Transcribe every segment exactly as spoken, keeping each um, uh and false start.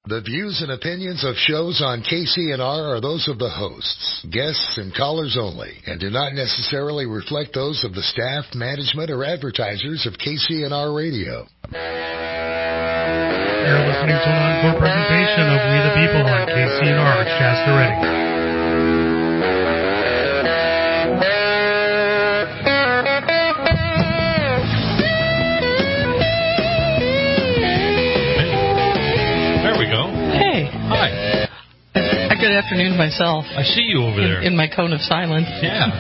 The views and opinions of shows on K C N R are those of the hosts, guests, and callers only, and do not necessarily reflect those of the staff, management, or advertisers of K C N R Radio. You're listening to an encore presentation of We the People on K C N R Shasta Redding. Good afternoon myself. I see you over there. In, in my cone of silence. Yeah.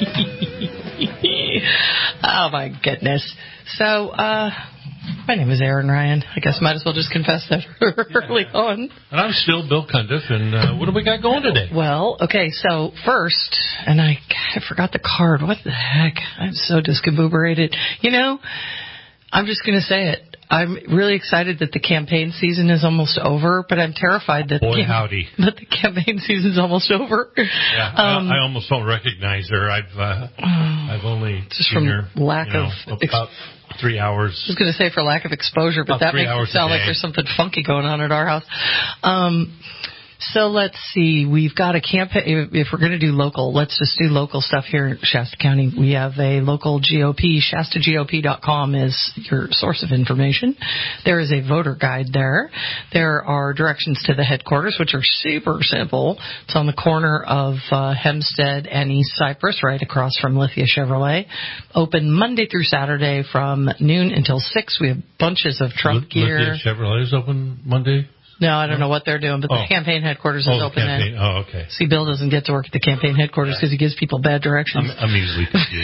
Oh, my goodness. So, uh, my name is Aaron Ryan. I guess I might as well just confess that early yeah. on. And I'm still Bill Cundiff, and uh, what do we got going today? Well, okay, so first, and I, I forgot the card. What the heck? I'm so discombobulated. You know, I'm just going to say it. I'm really excited that the campaign season is almost over, but I'm terrified that, Boy, the, howdy. that the campaign season's almost over. Yeah, um, I, I almost don't recognize her. I've uh, I've only just seen from her lack you know, of about ex- three hours. I was going to say for lack of exposure, but about that makes it sound like there's something funky going on at our house. Um, So let's see. We've got a campaign. If we're going to do local, let's just do local stuff here in Shasta County. We have a local G O P. Shasta G O P dot com is your source of information. There is a voter guide there. There are directions to the headquarters, which are super simple. It's on the corner of uh, Hempstead and East Cypress, right across from Lithia Chevrolet. Open Monday through Saturday from noon until six. We have bunches of Trump L- gear. Lithia Chevrolet is open Monday? No, I don't know what they're doing, but oh. the campaign headquarters is oh, open campaign. then. Oh, okay. See, Bill doesn't get to work at the campaign headquarters because he gives people bad directions. I'm, I'm easily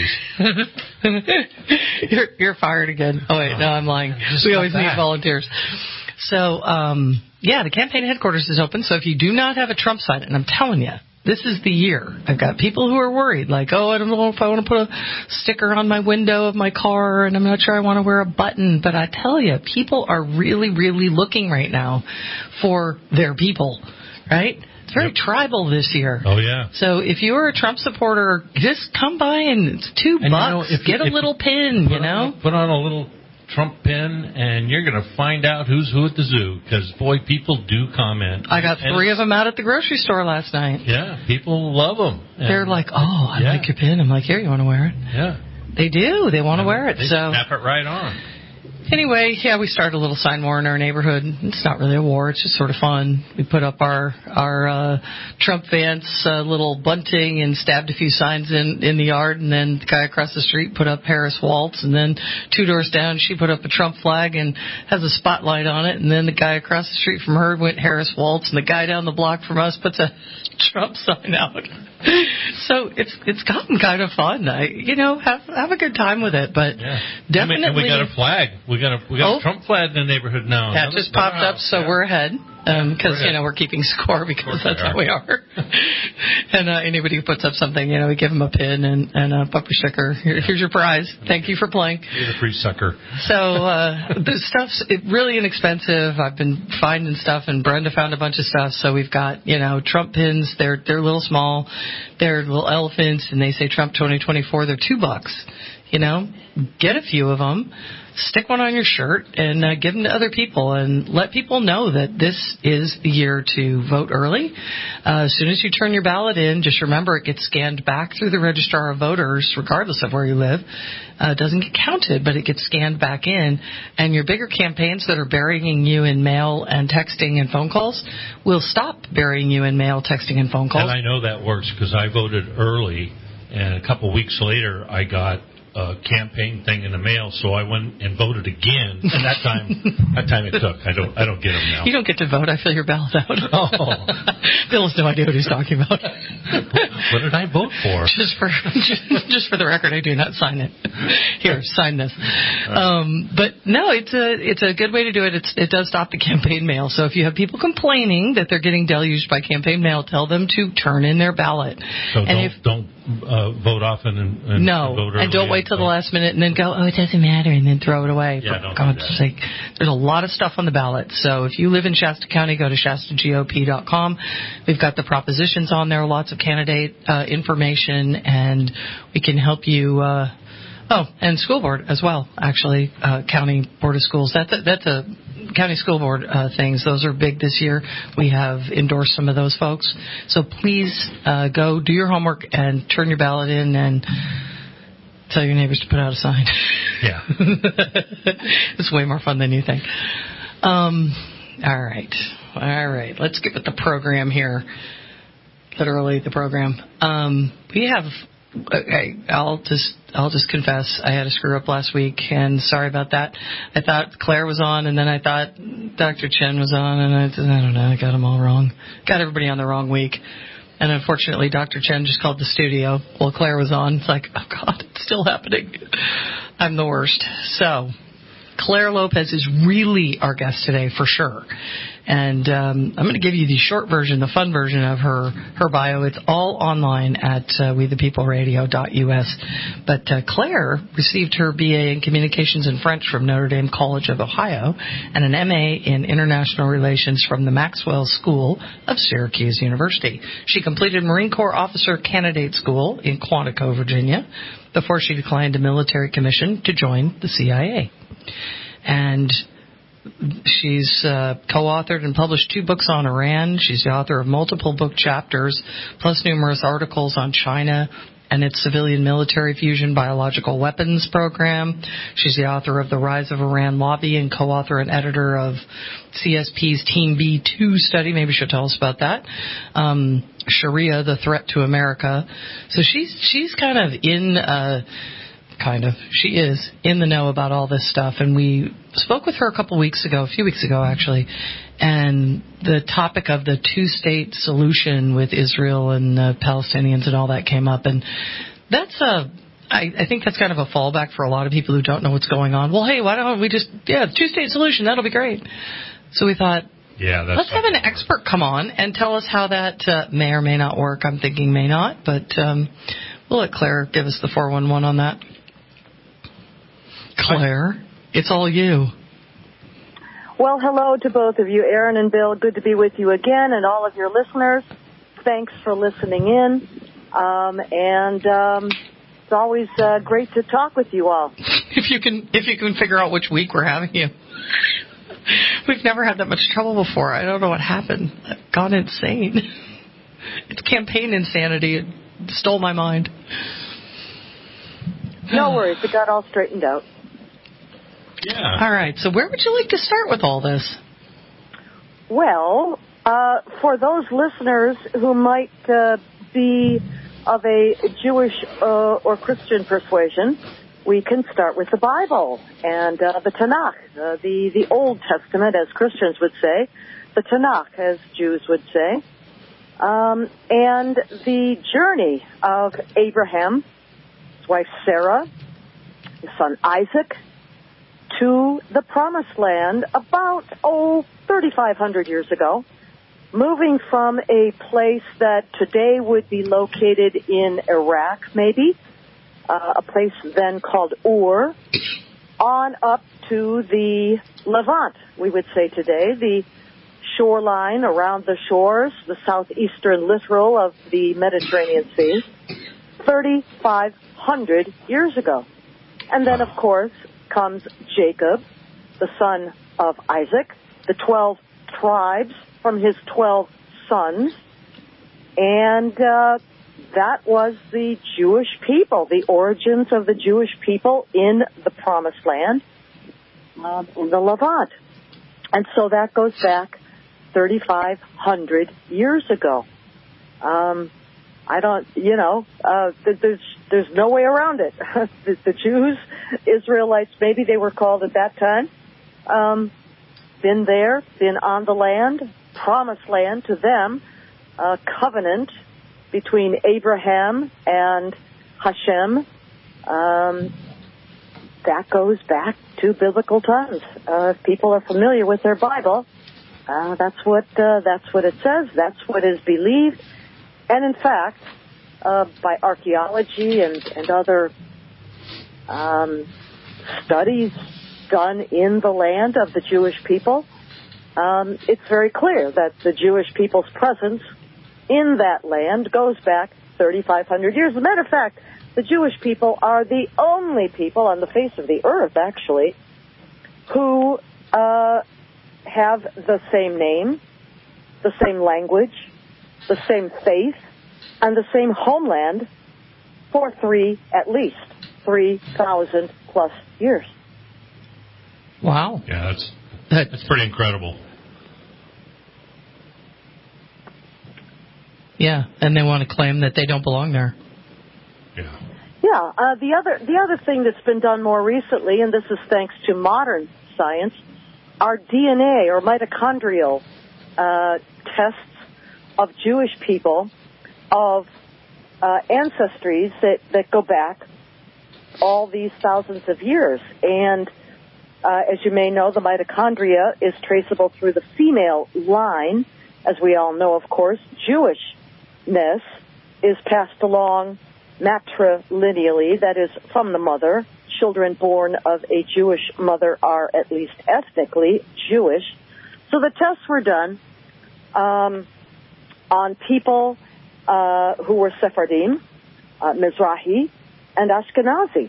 confused. you're, you're fired again. Oh, wait, no, I'm lying. Just we always that. need volunteers. So, um, yeah, the campaign headquarters is open. So if you do not have a Trump sign, and I'm telling you, this is the year. I've got people who are worried, like, oh, I don't know if I want to put a sticker on my window of my car, and I'm not sure I want to wear a button. But I tell you, people are really, really looking right now for their people, right? It's very yep. tribal this year. Oh, yeah. So if you're a Trump supporter, just come by and it's two and bucks. You know, if, Get a if little pin, you know? On, put on a little Trump pin, and you're going to find out who's who at the zoo, because, boy, people do comment. I got three of them out at the grocery store last night. Yeah, people love them. And they're like, oh, I yeah. like your pin. I'm like, here, you want to wear it? Yeah. They do. They want to wear it. They so snap it right on. Anyway, yeah, we started a little sign war in our neighborhood. It's not really a war. It's just sort of fun. We put up our our uh, Trump Vance uh, little bunting and stabbed a few signs in, in the yard. And then the guy across the street put up Harris Waltz. And then two doors down, she put up a Trump flag and has a spotlight on it. And then the guy across the street from her went Harris Waltz. And the guy down the block from us puts a Trump sign out. So it's it's gotten kind of fun. I, you know, have have a good time with it. But yeah. definitely. And we got a flag. We got a we got oh, a Trump flag in the neighborhood now. That just popped up, so yeah. we're ahead. Because, um, you know, we're keeping score because that's how we are. And uh, anybody who puts up something, you know, we give them a pin and, and a bumper sticker. Here, here's your prize. Thank you for playing. You're the free sucker. So uh, the stuff's really inexpensive. I've been finding stuff, and Brenda found a bunch of stuff. So we've got, you know, Trump pins. They're they're a little small. They're little elephants, and they say Trump twenty twenty-four. They're two bucks. You know, get a few of them. Stick one on your shirt and uh, give them to other people and let people know that this is the year to vote early. Uh, as soon as you turn your ballot in, just remember it gets scanned back through the Registrar of Voters, regardless of where you live. Uh, it doesn't get counted, but it gets scanned back in. And your bigger campaigns that are burying you in mail and texting and phone calls will stop burying you in mail, texting, and phone calls. And I know that works because I voted early, and a couple weeks later I got a campaign thing in the mail, so I went and voted again. And that time, that time it took. I don't, I don't get them now. You don't get to vote. I fill your ballot out. Oh, Bill has no idea what he's talking about. What did I vote for? Just for, just, just for the record, I do not sign it. Here, sign this. Um, but no, it's a, it's a good way to do it. It's, it does stop the campaign mail. So if you have people complaining that they're getting deluged by campaign mail, tell them to turn in their ballot. So and don't, if, don't uh, vote often and, and no, vote early. And don't wait till the last minute and then go, oh, it doesn't matter, and then throw it away. Yeah, For don't God's do that. sake. There's a lot of stuff on the ballot. So if you live in Shasta County, go to Shasta G O P dot com. We've got the propositions on there, lots of candidate uh, information, and we can help you. Uh, oh, and school board as well, actually, uh, County Board of Schools. That's a, that's a county school board uh, things. Those are big this year. We have endorsed some of those folks. So please uh, go do your homework and turn your ballot in and tell your neighbors to put out a sign. Yeah. It's way more fun than you think. Um, all right. All right. Let's get with the program here. Literally the program. Um, we have... Okay, I'll just I'll just confess I had a screw up last week, and sorry about that. I thought Claire was on, and then I thought Doctor Chen was on, and I, I don't know, I got them all wrong. Got everybody on the wrong week. And unfortunately, Doctor Chen just called the studio while Claire was on. It's like, oh, God, it's still happening. I'm the worst. So Claire Lopez is really our guest today, for sure. And um, I'm going to give you the short version, the fun version of her, her bio. It's all online at uh, we the people radio dot U S. But uh, Claire received her B A in Communications and French from Notre Dame College of Ohio and an M A in International Relations from the Maxwell School of Syracuse University. She completed Marine Corps Officer Candidate School in Quantico, Virginia, before she declined a military commission to join the C I A. And she's uh, co-authored and published two books on Iran. She's the author of multiple book chapters, plus numerous articles on China and its civilian military fusion biological weapons program. She's the author of The Rise of Iran Lobby and co-author and editor of C S P's Team B two study. Maybe she'll tell us about that. Um, Sharia, the Threat to America. So she's she's kind of in... Uh, Kind of. She is in the know about all this stuff. And we spoke with her a couple weeks ago, a few weeks ago, actually, and the topic of the two-state solution with Israel and the Palestinians and all that came up. And that's a, I, I think that's kind of a fallback for a lot of people who don't know what's going on. Well, hey, why don't we just, yeah, two-state solution, that'll be great. So we thought, yeah, that's let's have an expert come on and tell us how that uh, may or may not work. I'm thinking may not, but um, we'll let Claire give us the four one one on that. Claire, it's all you. Well, hello to both of you, Aaron and Bill. Good to be with you again, and all of your listeners. Thanks for listening in. Um, and um, it's always uh, great to talk with you all. If you can, if you can figure out which week we're having you. We've never had that much trouble before. I don't know what happened. I've gone insane. It's campaign insanity. It stole my mind. No worries. It got all straightened out. Yeah. All right. So where would you like to start with all this? Well, uh, for those listeners who might uh, be of a Jewish uh, or Christian persuasion, we can start with the Bible and uh, the Tanakh, uh, the, the Old Testament, as Christians would say, the Tanakh, as Jews would say, um, and the journey of Abraham, his wife Sarah, his son Isaac, to the Promised Land about, oh, thirty-five hundred years ago, moving from a place that today would be located in Iraq, maybe, uh, a place then called Ur, on up to the Levant, we would say today, the shoreline around the shores, the southeastern littoral of the Mediterranean Sea, thirty-five hundred years ago. And then, of course, comes Jacob, the son of Isaac, the twelve tribes from his twelve sons, and uh, that was the Jewish people, the origins of the Jewish people in the Promised Land, uh, in the Levant. And so that goes back thirty-five hundred years ago. Um, I don't, you know, uh, there's there's no way around it. the, the Jews, Israelites, maybe they were called at that time, um, been there, been on the land, promised land to them, a covenant between Abraham and Hashem. Um, that goes back to biblical times. Uh, if people are familiar with their Bible, uh, that's what uh, that's what it says. That's what is believed. And in fact, uh, by archaeology and, and other um, studies done in the land of the Jewish people, um, it's very clear that the Jewish people's presence in that land goes back thirty-five hundred years. As a matter of fact, the Jewish people are the only people on the face of the earth, actually, who uh, have the same name, the same language, the same faith, and the same homeland for three, at least, three thousand plus years. Wow. Yeah, that's, that's pretty incredible. Yeah, and they want to claim that they don't belong there. Yeah. Yeah, uh, the other the other thing that's been done more recently, and this is thanks to modern science, are D N A or mitochondrial uh, tests of Jewish people of uh, ancestries that, that go back all these thousands of years. And uh, as you may know, the mitochondria is traceable through the female line. As we all know, of course, Jewishness is passed along matrilineally, that is, from the mother. Children born of a Jewish mother are at least ethnically Jewish. So the tests were done um, on people uh, who were Sephardim, uh, Mizrahi, and Ashkenazi.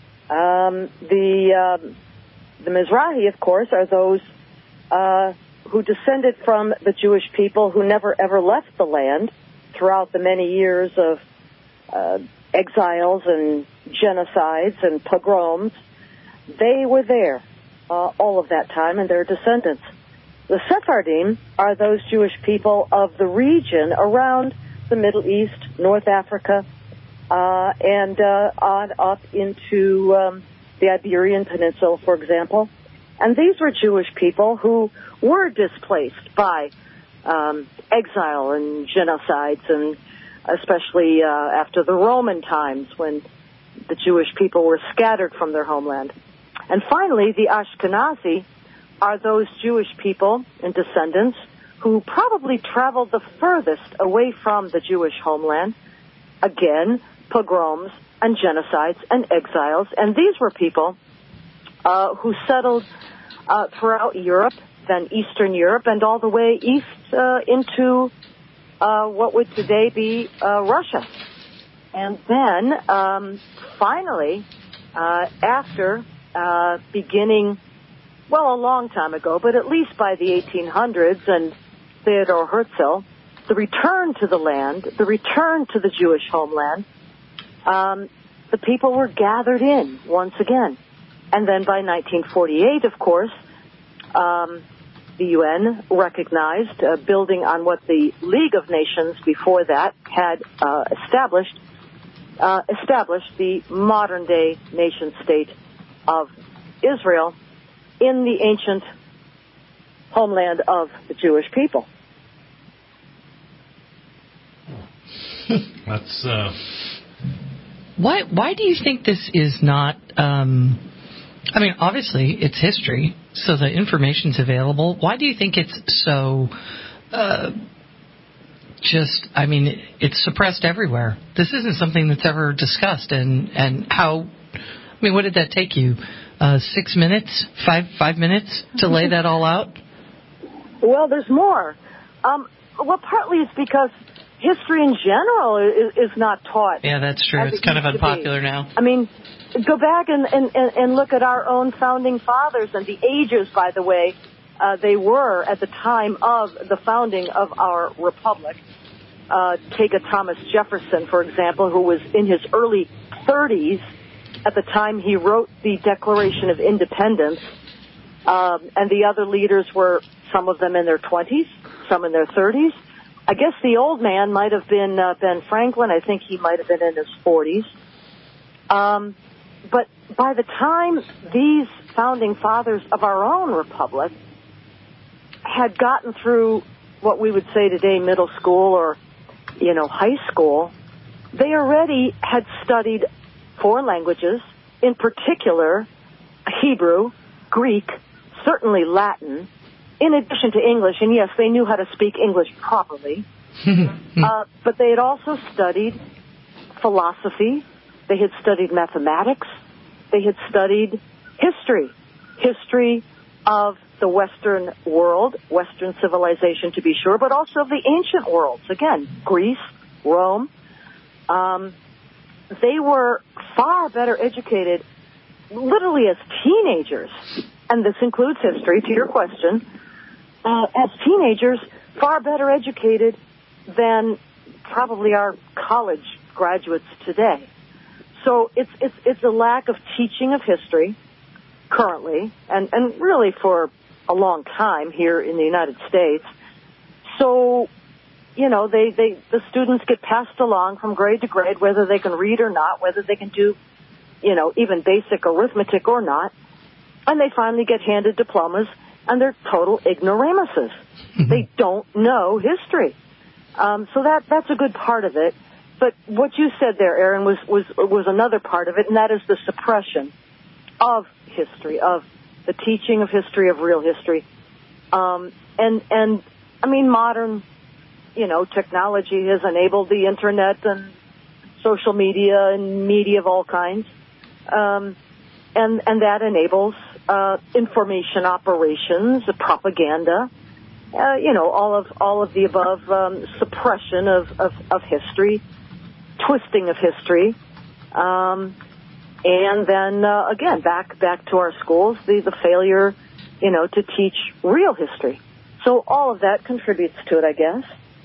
Um, the um, the Mizrahi, of course, are those uh, who descended from the Jewish people who never ever left the land throughout the many years of uh, exiles and genocides and pogroms. They were there uh, all of that time, and their descendants. The Sephardim are those Jewish people of the region around the Middle East, North Africa, uh, and uh, on up into um, the Iberian Peninsula, for example. And these were Jewish people who were displaced by um, exile and genocides, and especially uh, after the Roman times when the Jewish people were scattered from their homeland. And finally, the Ashkenazi are those Jewish people and descendants who probably traveled the furthest away from the Jewish homeland. Again, pogroms and genocides and exiles. And these were people uh, who settled uh, throughout Europe, then Eastern Europe, and all the way east uh, into uh, what would today be uh, Russia. And then, um, finally, uh, after uh, beginning, well, a long time ago, but at least by the eighteen hundreds and Theodor Herzl, the return to the land, the return to the Jewish homeland, um, the people were gathered in once again. And then by nineteen forty-eight, of course, um, the U N recognized, uh, building on what the League of Nations before that had uh, established, uh, established the modern-day nation-state of Israel in the ancient homeland of the Jewish people. That's uh... why. Why do you think this is not? Um, I mean, obviously, it's history, so the information's available. Why do you think it's so? Uh, just, I mean, it's suppressed everywhere. This isn't something that's ever discussed, and and how? I mean, what did that take you? Uh, six minutes, five five minutes to lay that all out? Well, there's more. Um, well, partly it's because history in general is, is not taught. Yeah, that's true. It's kind of unpopular now. I mean, go back and, and, and look at our own founding fathers and the ages, by the way, uh, they were at the time of the founding of our republic. Uh, take a Thomas Jefferson, for example, who was in his early thirties at the time he wrote the Declaration of Independence. Um, and the other leaders were, some of them in their twenties, some in their thirties. I guess the old man might have been uh, Ben Franklin. I think he might have been in his forties. Um, but by the time these founding fathers of our own republic had gotten through what we would say today middle school or, you know, high school, they already had studied four languages, in particular Hebrew, Greek, certainly Latin, in addition to English, and yes, they knew how to speak English properly. uh, but they had also studied philosophy. They had studied mathematics. They had studied history, history of the Western world, Western civilization to be sure, but also of the ancient worlds. Again, Greece, Rome. Um, they were far better educated, literally as teenagers, and this includes history, to your question, uh, as teenagers, far better educated than probably our college graduates today. So it's it's it's a lack of teaching of history currently, and, and really for a long time here in the United States. So, you know, they, they the students get passed along from grade to grade, whether they can read or not, whether they can do, you know, even basic arithmetic or not, and they finally get handed diplomas, and they're total ignoramuses. Mm-hmm. They don't know history. Um, so that that's a good part of it. But what you said there, Aaron, was, was was another part of it, and that is the suppression of history, of the teaching of history, of real history. Um, and, and, I mean, modern, you know, technology has enabled the internet and social media and media of all kinds. Um, and, and that enables, uh, information operations, propaganda, uh, you know, all of, all of the above, um, suppression of, of, of history, twisting of history, um, and then, uh, again, back, back to our schools, the, the failure, you know, to teach real history. So all of that contributes to it, I guess.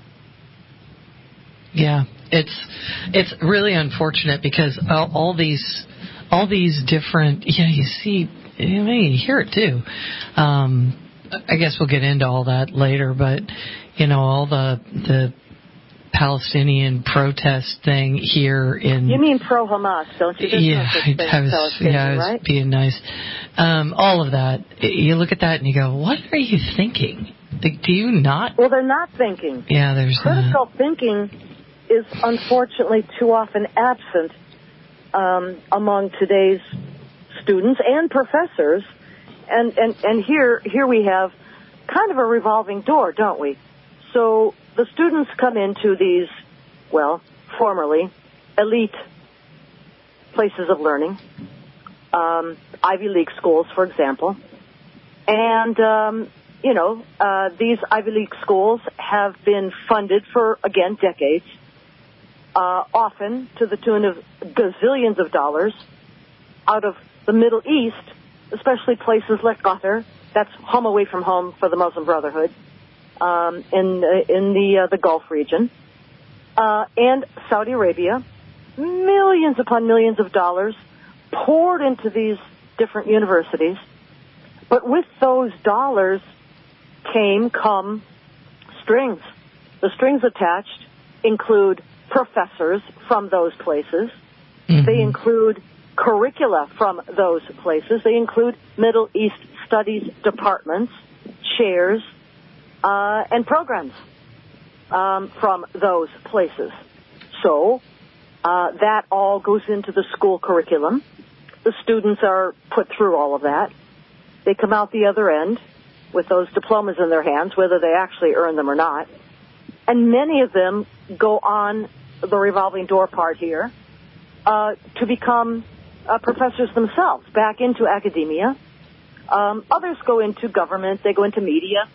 Yeah, it's, it's really unfortunate because all, all these, all these different, yeah, you see, you may hear it too. Um, I guess we'll get into all that later, but, you know, all the, the, Palestinian protest thing here in... You mean pro-Hamas, don't you? There's yeah, no I was, yeah, I was right? being nice. Um, all of that. You look at that and you go, what are you thinking? Like, do you not... Well, they're not thinking. Yeah, there's... Critical uh, thinking is unfortunately too often absent um, among today's students and professors. And, and, and here, here we have kind of a revolving door, don't we? So... the students come into these, well, formerly elite places of learning, um, Ivy League schools, for example. And, um, you know, uh, these Ivy League schools have been funded for, again, decades, uh, often to the tune of gazillions of dollars out of the Middle East, especially places like Qatar, that's home away from home for the Muslim Brotherhood. Um, in uh, in the uh, the Gulf region, uh, and Saudi Arabia, millions upon millions of dollars poured into these different universities. But with those dollars came, come strings. The strings attached include professors from those places. Mm-hmm. They include curricula from those places. They include Middle East studies departments, chairs, Uh, and programs um, from those places. So uh, that all goes into the school curriculum. The students are put through all of that. They come out the other end with those diplomas in their hands, whether they actually earn them or not. And many of them go on the revolving door part here uh, to become uh, professors themselves, back into academia. Um, others go into government. They go into media.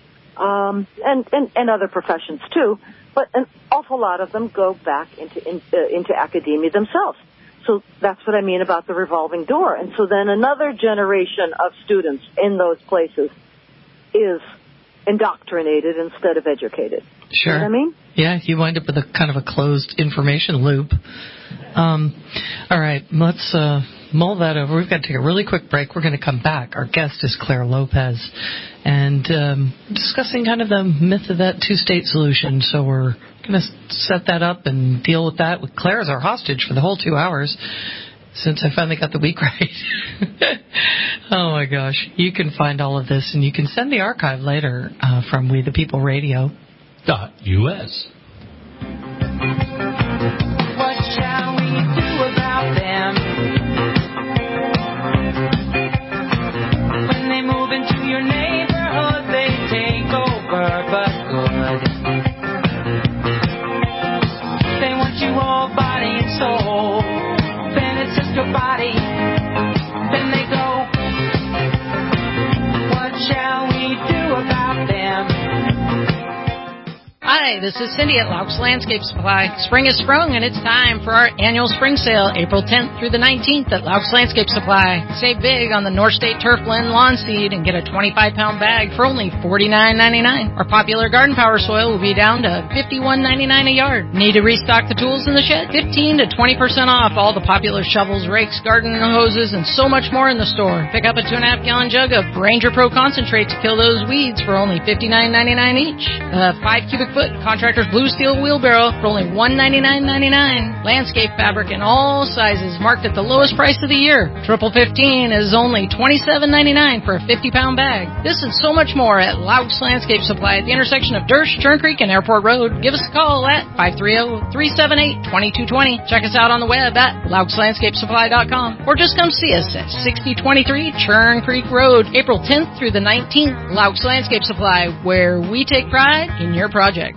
Um, and, and, and other professions too, but an awful lot of them go back into in, uh, into academia themselves. So that's what I mean about the revolving door. And so then another generation of students in those places is indoctrinated instead of educated. Sure. You know what I mean? Yeah, you wind up with a kind of a closed information loop. Um, all right, let's uh, mull that over. We've got to take a really quick break. We're going to come back. Our guest is Claire Lopez, and um, discussing kind of the myth of that two-state solution. So we're going to set that up and deal with that with Claire as our hostage for the whole two hours, since I finally got the week right. Oh, my gosh. You can find all of this, and you can send the archive later uh, from We the People Radio. Dot U S. What shall we do about them? When they move into your neighborhood, they take over, but good. They want you all body and soul. Then it's just your body. Then they go. What shall we do about them? I Hi, this is Cindy at Laux Landscape Supply. Spring has sprung and it's time for our annual spring sale, April tenth through the nineteenth at Laux Landscape Supply. Save big on the North State Turf Blend Lawn Seed and get a twenty-five pound bag for only forty-nine ninety-nine. Our popular Garden Power soil will be down to fifty-one ninety-nine a yard. Need to restock the tools in the shed? fifteen to twenty percent off all the popular shovels, rakes, garden hoses, and so much more in the store. Pick up a two and a half gallon jug of Ranger Pro Concentrate to kill those weeds for only fifty-nine ninety-nine each. A five cubic foot Contractor's Blue Steel wheelbarrow for only one ninety-nine ninety-nine. Landscape fabric in all sizes marked at the lowest price of the year. Triple fifteen is only twenty-seven ninety-nine for a fifty pound bag. This and so much more at Laux Landscape Supply at the intersection of Dersh, Churn Creek, and Airport Road. Give us a call at five three zero, three seven eight, two two two zero. Check us out on the web at laux landscape supply dot com or just come see us at sixty twenty-three Churn Creek Road, April tenth through the nineteenth. Laux Landscape Supply, where we take pride in your project.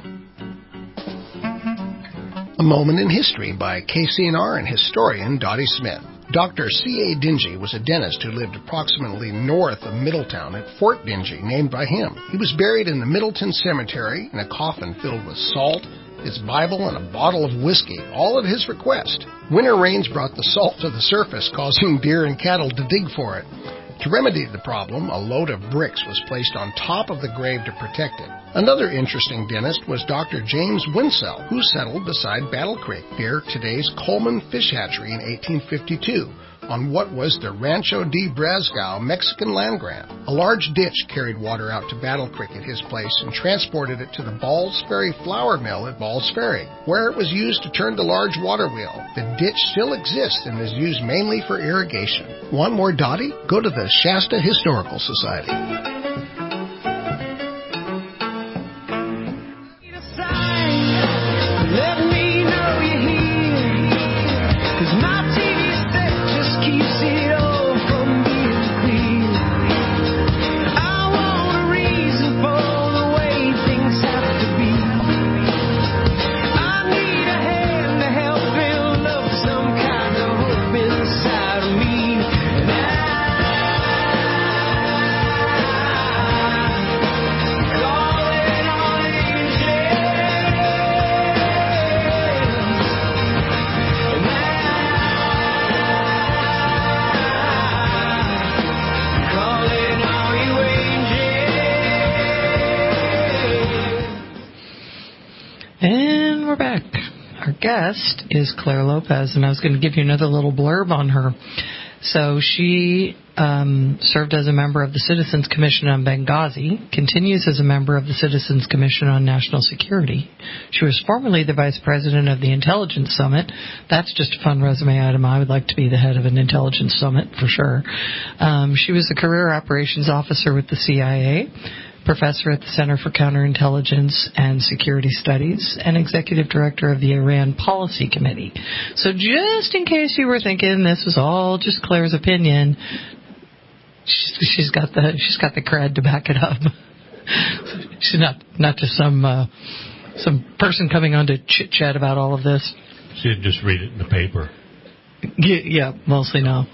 A Moment in History by K C N R and historian Dottie Smith. Doctor C A Dingy was a dentist who lived approximately north of Middletown at Fort Dingy, named by him. He was buried in the Middleton Cemetery in a coffin filled with salt, his Bible, and a bottle of whiskey, all at his request. Winter rains brought the salt to the surface, causing deer and cattle to dig for it. To remedy the problem, a load of bricks was placed on top of the grave to protect it. Another interesting dentist was Doctor James Winsell, who settled beside Battle Creek near today's Coleman Fish Hatchery in eighteen fifty-two on what was the Rancho de Brazgao Mexican land grant. A large ditch carried water out to Battle Creek at his place and transported it to the Balls Ferry flour mill at Balls Ferry, where it was used to turn the large water wheel. The ditch still exists and is used mainly for irrigation. Want more Dottie? Go to the Shasta Historical Society. And we're back. Our guest is Claire Lopez, and I was going to give you another little blurb on her. So she um, served as a member of the Citizens Commission on Benghazi, continues as a member of the Citizens Commission on National Security. She was formerly the vice president of the Intelligence Summit. That's just a fun resume item. I would like to be the head of an intelligence summit for sure. Um, she was the career operations officer with the C I A, professor at the Center for Counterintelligence and Security Studies, and executive director of the Iran Policy Committee. So just in case you were thinking this was all just Claire's opinion, she's, she's got the she's got the cred to back it up. She's not not just some uh, some person coming on to chit chat about all of this. She'd just read it in the paper. Yeah, yeah mostly no.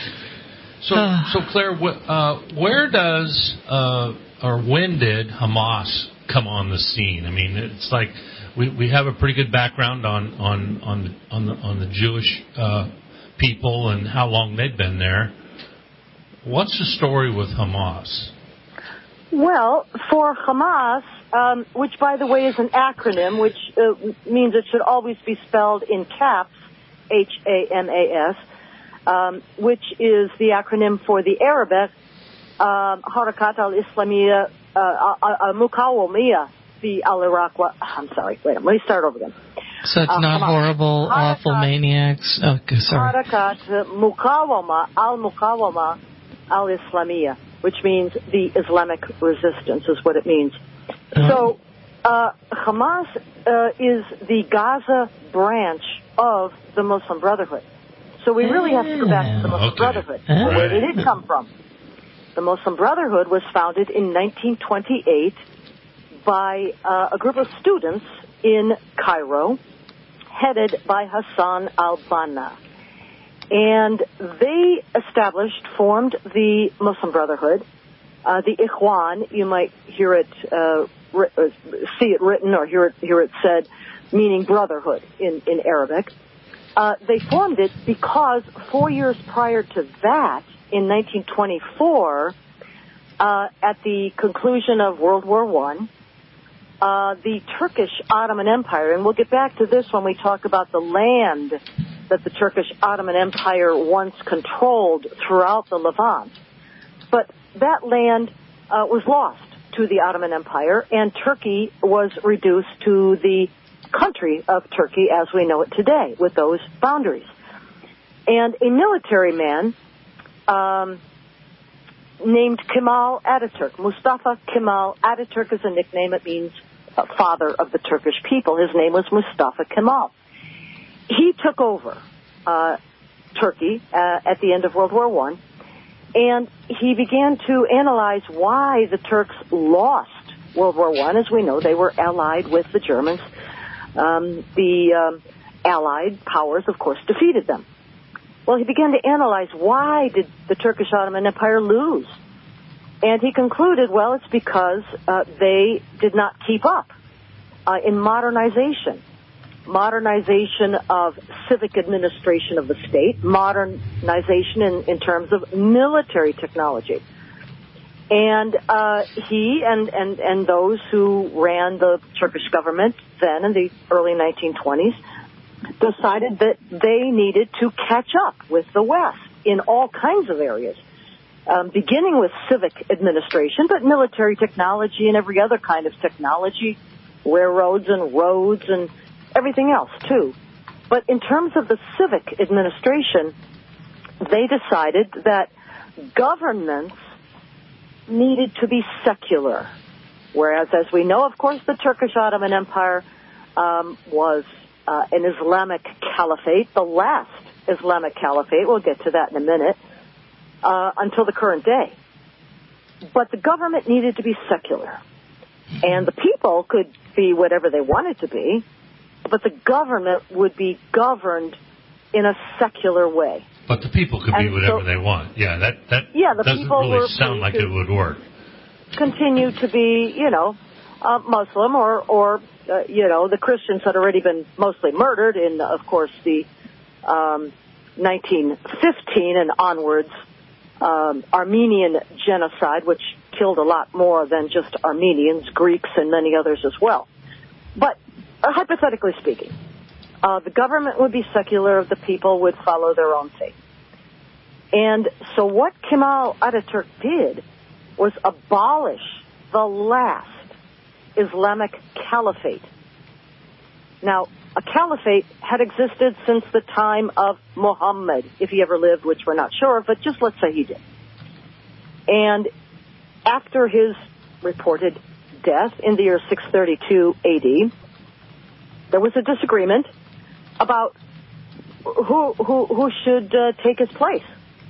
So, so Claire, wh- uh, where does uh, or when did Hamas come on the scene? I mean, it's like we we have a pretty good background on on on the on the, on the Jewish uh, people and how long they've been there. What's the story with Hamas? Well, for Hamas, um, which by the way is an acronym, which uh, means it should always be spelled in caps, H A M A S, um, which is the acronym for the Arabic Harakat al-Islamiyya al-Mukawamiyya fi al-Iraq. I'm sorry, wait, let me start over again. So it's not uh, horrible, Harakat, awful maniacs. Oh, sorry. Harakat Mukawama al-Mukawama al-Islamiyya, which means the Islamic resistance is what it means. Uh-huh. So uh, Hamas uh, is the Gaza branch of the Muslim Brotherhood. So we really have to go back to the Muslim okay. Brotherhood. Uh-huh. Where did it come from? The Muslim Brotherhood was founded in nineteen twenty-eight by uh, a group of students in Cairo, headed by Hassan al-Banna. And they established, formed the Muslim Brotherhood. Uh, the Ikhwan, you might hear it uh, see it written or hear it, hear it said, meaning brotherhood in, in Arabic. Uh, they formed it because four years prior to that, in nineteen twenty-four, uh, at the conclusion of World War One, uh, the Turkish Ottoman Empire, and we'll get back to this when we talk about the land that the Turkish Ottoman Empire once controlled throughout the Levant. But that land uh, was lost to the Ottoman Empire, and Turkey was reduced to the country of Turkey as we know it today, with those boundaries. And a military man um, named Kemal Ataturk, Mustafa Kemal Ataturk is a nickname. It means uh, father of the Turkish people. His name was Mustafa Kemal. He took over uh, Turkey uh, at the end of World War One, and he began to analyze why the Turks lost World War One. As we know, they were allied with the Germans. Um, the um, Allied powers, of course, defeated them. Well, he began to analyze why did the Turkish Ottoman Empire lose? And he concluded, well, it's because uh, they did not keep up uh, in modernization. Modernization of civic administration of the state, modernization in, in terms of military technology. And uh, he and, and, and those who ran the Turkish government then in the early nineteen twenties decided that they needed to catch up with the West in all kinds of areas, um, beginning with civic administration, but military technology and every other kind of technology, railroads and roads and everything else, too. But in terms of the civic administration, they decided that governments needed to be secular. Whereas, as we know, of course, the Turkish Ottoman Empire um, was uh, an Islamic caliphate, the last Islamic caliphate. We'll get to that in a minute, uh, until the current day. But the government needed to be secular. And the people could be whatever they wanted to be, but the government would be governed in a secular way. But the people could be and whatever so, they want. Yeah, that, that yeah, the doesn't people really were sound like it would work. Continue to be, you know, uh, Muslim or, or uh, you know, the Christians had already been mostly murdered in, of course, the um, nineteen fifteen and onwards um, Armenian genocide, which killed a lot more than just Armenians, Greeks, and many others as well. But uh, hypothetically speaking, uh, the government would be secular, the people would follow their own faith. And so what Kemal Ataturk did was abolish the last Islamic caliphate. Now, a caliphate had existed since the time of Muhammad, if he ever lived, which we're not sure of, but just let's say he did. And after his reported death in the year six thirty-two A D, there was a disagreement about who who, who should uh, take his place.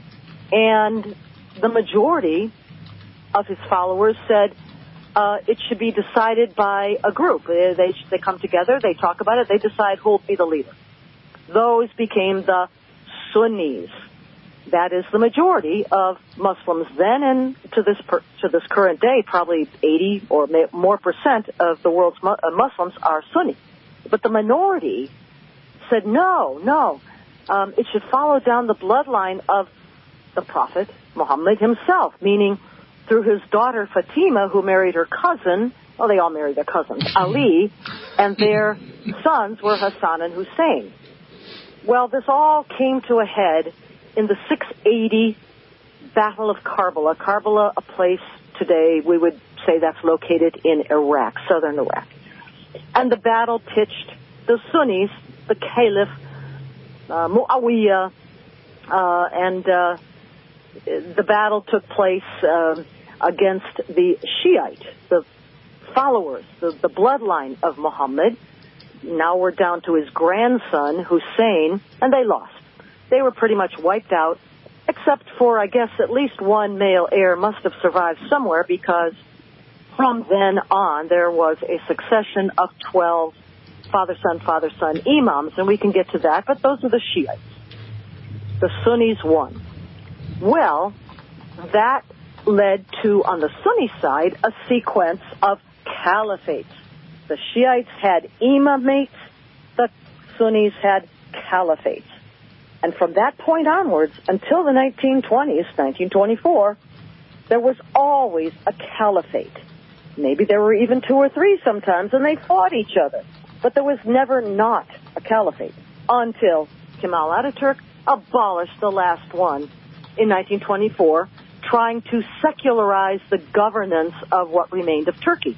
And the majority of his followers said uh, it should be decided by a group. They, they they come together, they talk about it, they decide who will be the leader. Those became the Sunnis. That is the majority of Muslims then, and to this per, to this current day, probably eighty or more percent of the world's mu- uh, Muslims are Sunni. But the minority said no, no, um, it should follow down the bloodline of the Prophet Muhammad himself, meaning through his daughter Fatima, who married her cousin. Well, they all married their cousins, Ali, and their sons were Hassan and Hussein. Well, this all came to a head in the six eighty Battle of Karbala. Karbala, a place today we would say that's located in Iraq, southern Iraq. And the battle pitched the Sunnis, the Caliph, uh, Muawiyah, uh, and uh, the battle took place uh, against the Shiite, the followers, the, the bloodline of Muhammad. Now we're down to his grandson, Hussein, and they lost. They were pretty much wiped out, except for, I guess, at least one male heir must have survived somewhere, because from then on there was a succession of twelve father-son, father-son imams, and we can get to that, but those are the Shiites. The Sunnis won. Well, that led to, on the Sunni side, a sequence of caliphates. The Shiites had imamates, the Sunnis had caliphates. And from that point onwards, until the nineteen twenties, nineteen twenty-four, there was always a caliphate. Maybe there were even two or three sometimes, and they fought each other. But there was never not a caliphate until Kemal Ataturk abolished the last one in nineteen twenty-four, trying to secularize the governance of what remained of Turkey.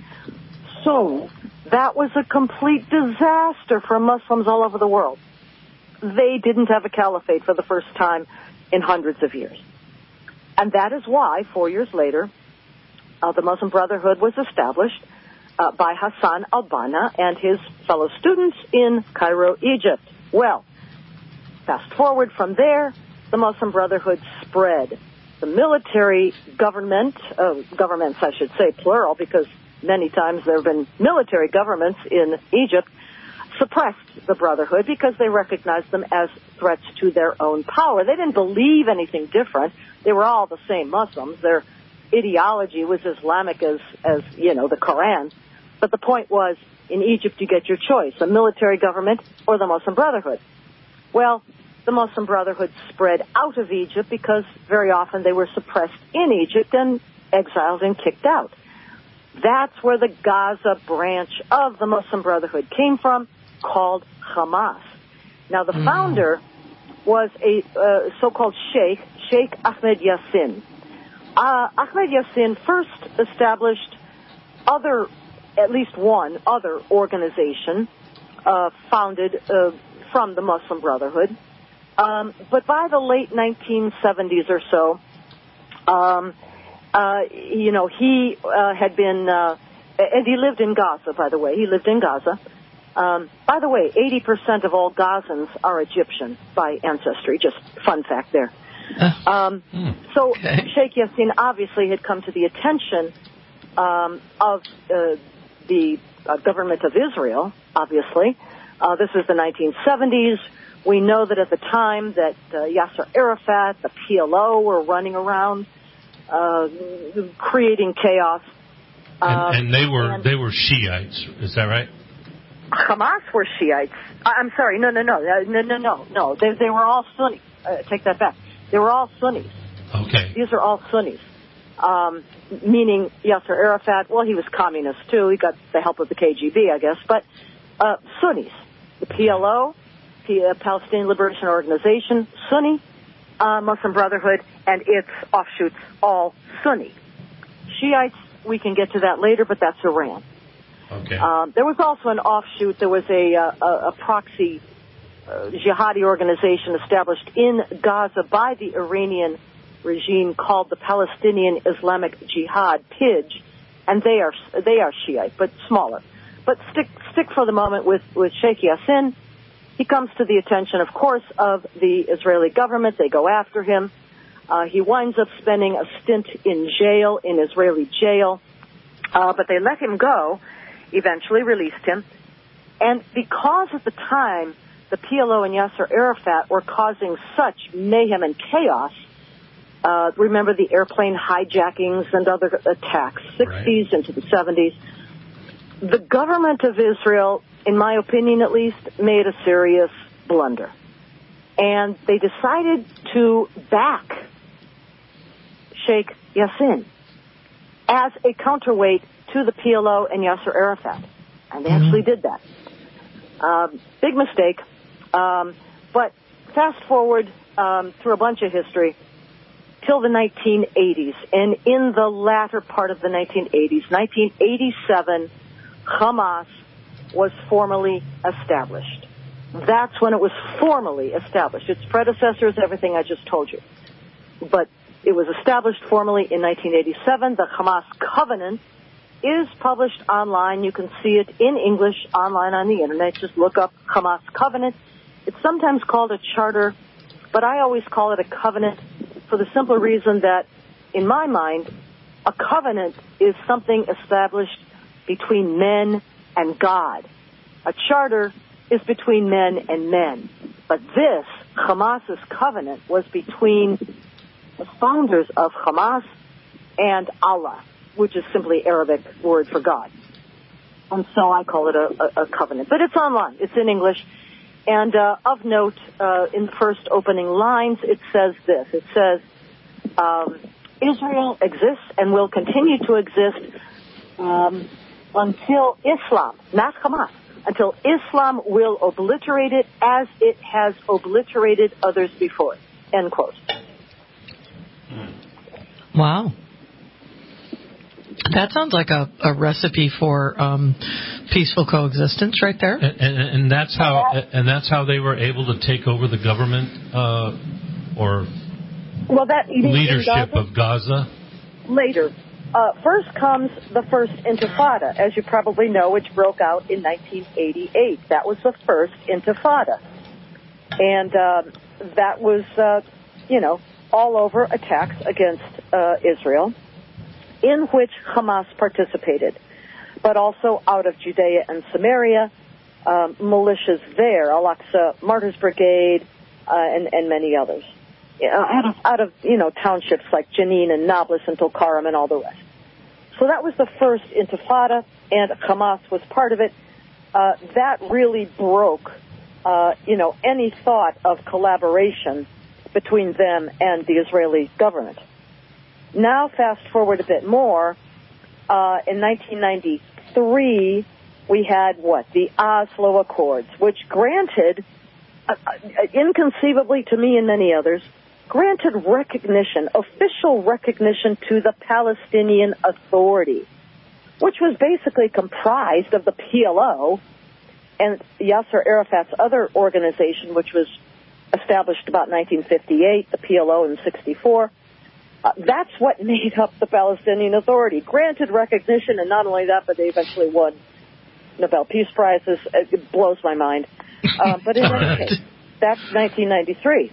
So that was a complete disaster for Muslims all over the world. They didn't have a caliphate for the first time in hundreds of years. And that is why, four years later, uh, the Muslim Brotherhood was established uh, by Hassan al-Banna and his fellow students in Cairo, Egypt. Well, fast forward from there, the Muslim Brotherhood spread. The military government, uh, governments I should say plural, because many times there have been military governments in Egypt, suppressed the Brotherhood because they recognized them as threats to their own power. They didn't believe anything different. They were all the same Muslims. Their ideology was Islamic as, as, you know, the Quran. But the point was, in Egypt you get your choice, a military government or the Muslim Brotherhood. Well, the Muslim Brotherhood spread out of Egypt because very often they were suppressed in Egypt and exiled and kicked out. That's where the Gaza branch of the Muslim Brotherhood came from, called Hamas. Now, the mm. founder was a uh, so-called sheikh, Sheikh Ahmed Yassin. Uh, Ahmed Yassin first established other, at least one other organization uh, founded uh, from the Muslim Brotherhood. Um, but by the late nineteen seventies or so, um, uh, you know, he uh, had been, uh, and he lived in Gaza, by the way. He lived in Gaza. Um, by the way, eighty percent of all Gazans are Egyptian by ancestry. Just fun fact there. Uh, um, so okay. Sheikh Yassin obviously had come to the attention um, of uh, the uh, government of Israel, obviously. Uh, this was the nineteen seventies. We know that at the time that uh, Yasser Arafat, the P L O, were running around uh, creating chaos. Um, and, and they were and they were Shiites, is that right? Hamas were Shiites. I'm sorry, no, no, no, no, no, no, no. They, they were all Sunni. Uh, take that back. They were all Sunnis. Okay. These are all Sunnis. Um, meaning Yasser Arafat, well, he was communist too. He got the help of the K G B, I guess. But uh, Sunnis, the P L O, the uh, Palestinian Liberation Organization, Sunni, uh, Muslim Brotherhood, and its offshoots, all Sunni. Shiites, we can get to that later, but that's Iran. Okay. Um, there was also an offshoot. There was a, uh, a, a proxy uh, jihadi organization established in Gaza by the Iranian regime called the Palestinian Islamic Jihad, P I J, and they are they are Shiite, but smaller. But stick stick for the moment with, with Sheikh Yassin. He comes to the attention, of course, of the Israeli government. They go after him. Uh, he winds up spending a stint in jail, in Israeli jail, uh, but they let him go. Eventually released him. And because at the time the P L O and Yasser Arafat were causing such mayhem and chaos, uh, remember the airplane hijackings and other attacks, sixties right. into the seventies, the government of Israel, in my opinion at least, made a serious blunder. And they decided to back Sheikh Yassin as a counterweight to the P L O and Yasser Arafat. And they mm-hmm. actually did that. Um, big mistake. Um, but fast forward um, through a bunch of history till the nineteen eighties. And in the latter part of the nineteen eighties, nineteen eighty-seven, Hamas was formally established. That's when it was formally established. Its predecessor is everything I just told you. But it was established formally in nineteen eighty-seven. The Hamas Covenant is published online. You can see it in English online on the internet. Just look up Hamas Covenant. It's sometimes called a charter, but I always call it a covenant for the simple reason that, in my mind, a covenant is something established between men and God. A charter is between men and men. But this, Hamas's covenant, was between the founders of Hamas and Allah. which is simply Arabic word for God. And so I call it a, a, a covenant. But it's online. It's in English. And uh, of note, uh, in the first opening lines, it says this. It says, um, Israel exists and will continue to exist um, until Islam, not Hamas, until Islam will obliterate it as it has obliterated others before it. End quote. Wow. That sounds like a, a recipe for um, peaceful coexistence, right there. And, and, and that's how and that's how they were able to take over the government uh, or well, that leadership Gaza? of Gaza. Later, uh, first comes the first Intifada, as you probably know, which broke out in nineteen eighty-eight. That was the first Intifada, and uh, that was, uh, you know, all over attacks against uh, Israel, in which Hamas participated, but also out of Judea and Samaria, um, militias there, Al-Aqsa Martyrs Brigade, uh, and, and many others, uh, out of, out of, you know, townships like Jenin and Nablus and Tulkarm and all the rest. So that was the first Intifada, and Hamas was part of it. Uh, that really broke, uh, you know, any thought of collaboration between them and the Israeli government. Now, fast forward a bit more, uh, in nineteen ninety-three, we had what? The Oslo Accords, which granted, uh, inconceivably to me and many others, granted recognition, official recognition to the Palestinian Authority, which was basically comprised of the P L O and Yasser Arafat's other organization, which was established about nineteen fifty-eight, the P L O in sixty-four. Uh, that's what made up the Palestinian Authority. Granted recognition, and not only that, but they eventually won Nobel Peace Prizes. It blows my mind. Uh, but in any case, that's nineteen ninety-three.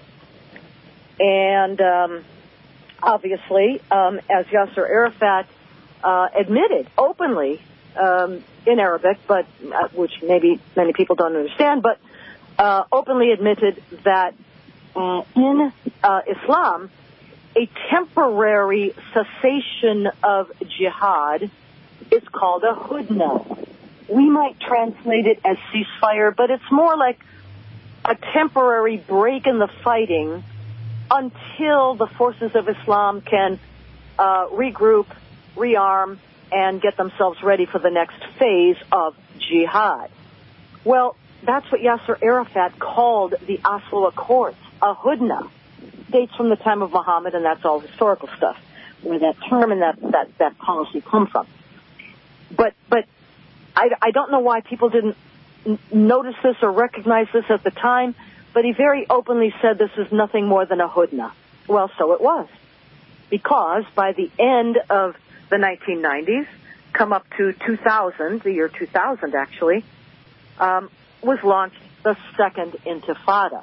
And um, obviously, um, as Yasser Arafat uh, admitted openly um, in Arabic, but uh, which maybe many people don't understand, but uh, openly admitted that uh, in uh, Islam, a temporary cessation of jihad is called a hudna. We might translate it as ceasefire, but it's more like a temporary break in the fighting until the forces of Islam can uh, regroup, rearm, and get themselves ready for the next phase of jihad. Well, that's what Yasser Arafat called the Oslo Accords, a hudna. Dates from the time of Muhammad, and that's all historical stuff, where that term and that, that, that policy come from. But but I, I don't know why people didn't n- notice this or recognize this at the time, but he very openly said this is nothing more than a hudna. Well, so it was. Because by the end of the nineteen nineties, come up to two thousand, the year two thousand actually, um, was launched the Second Intifada.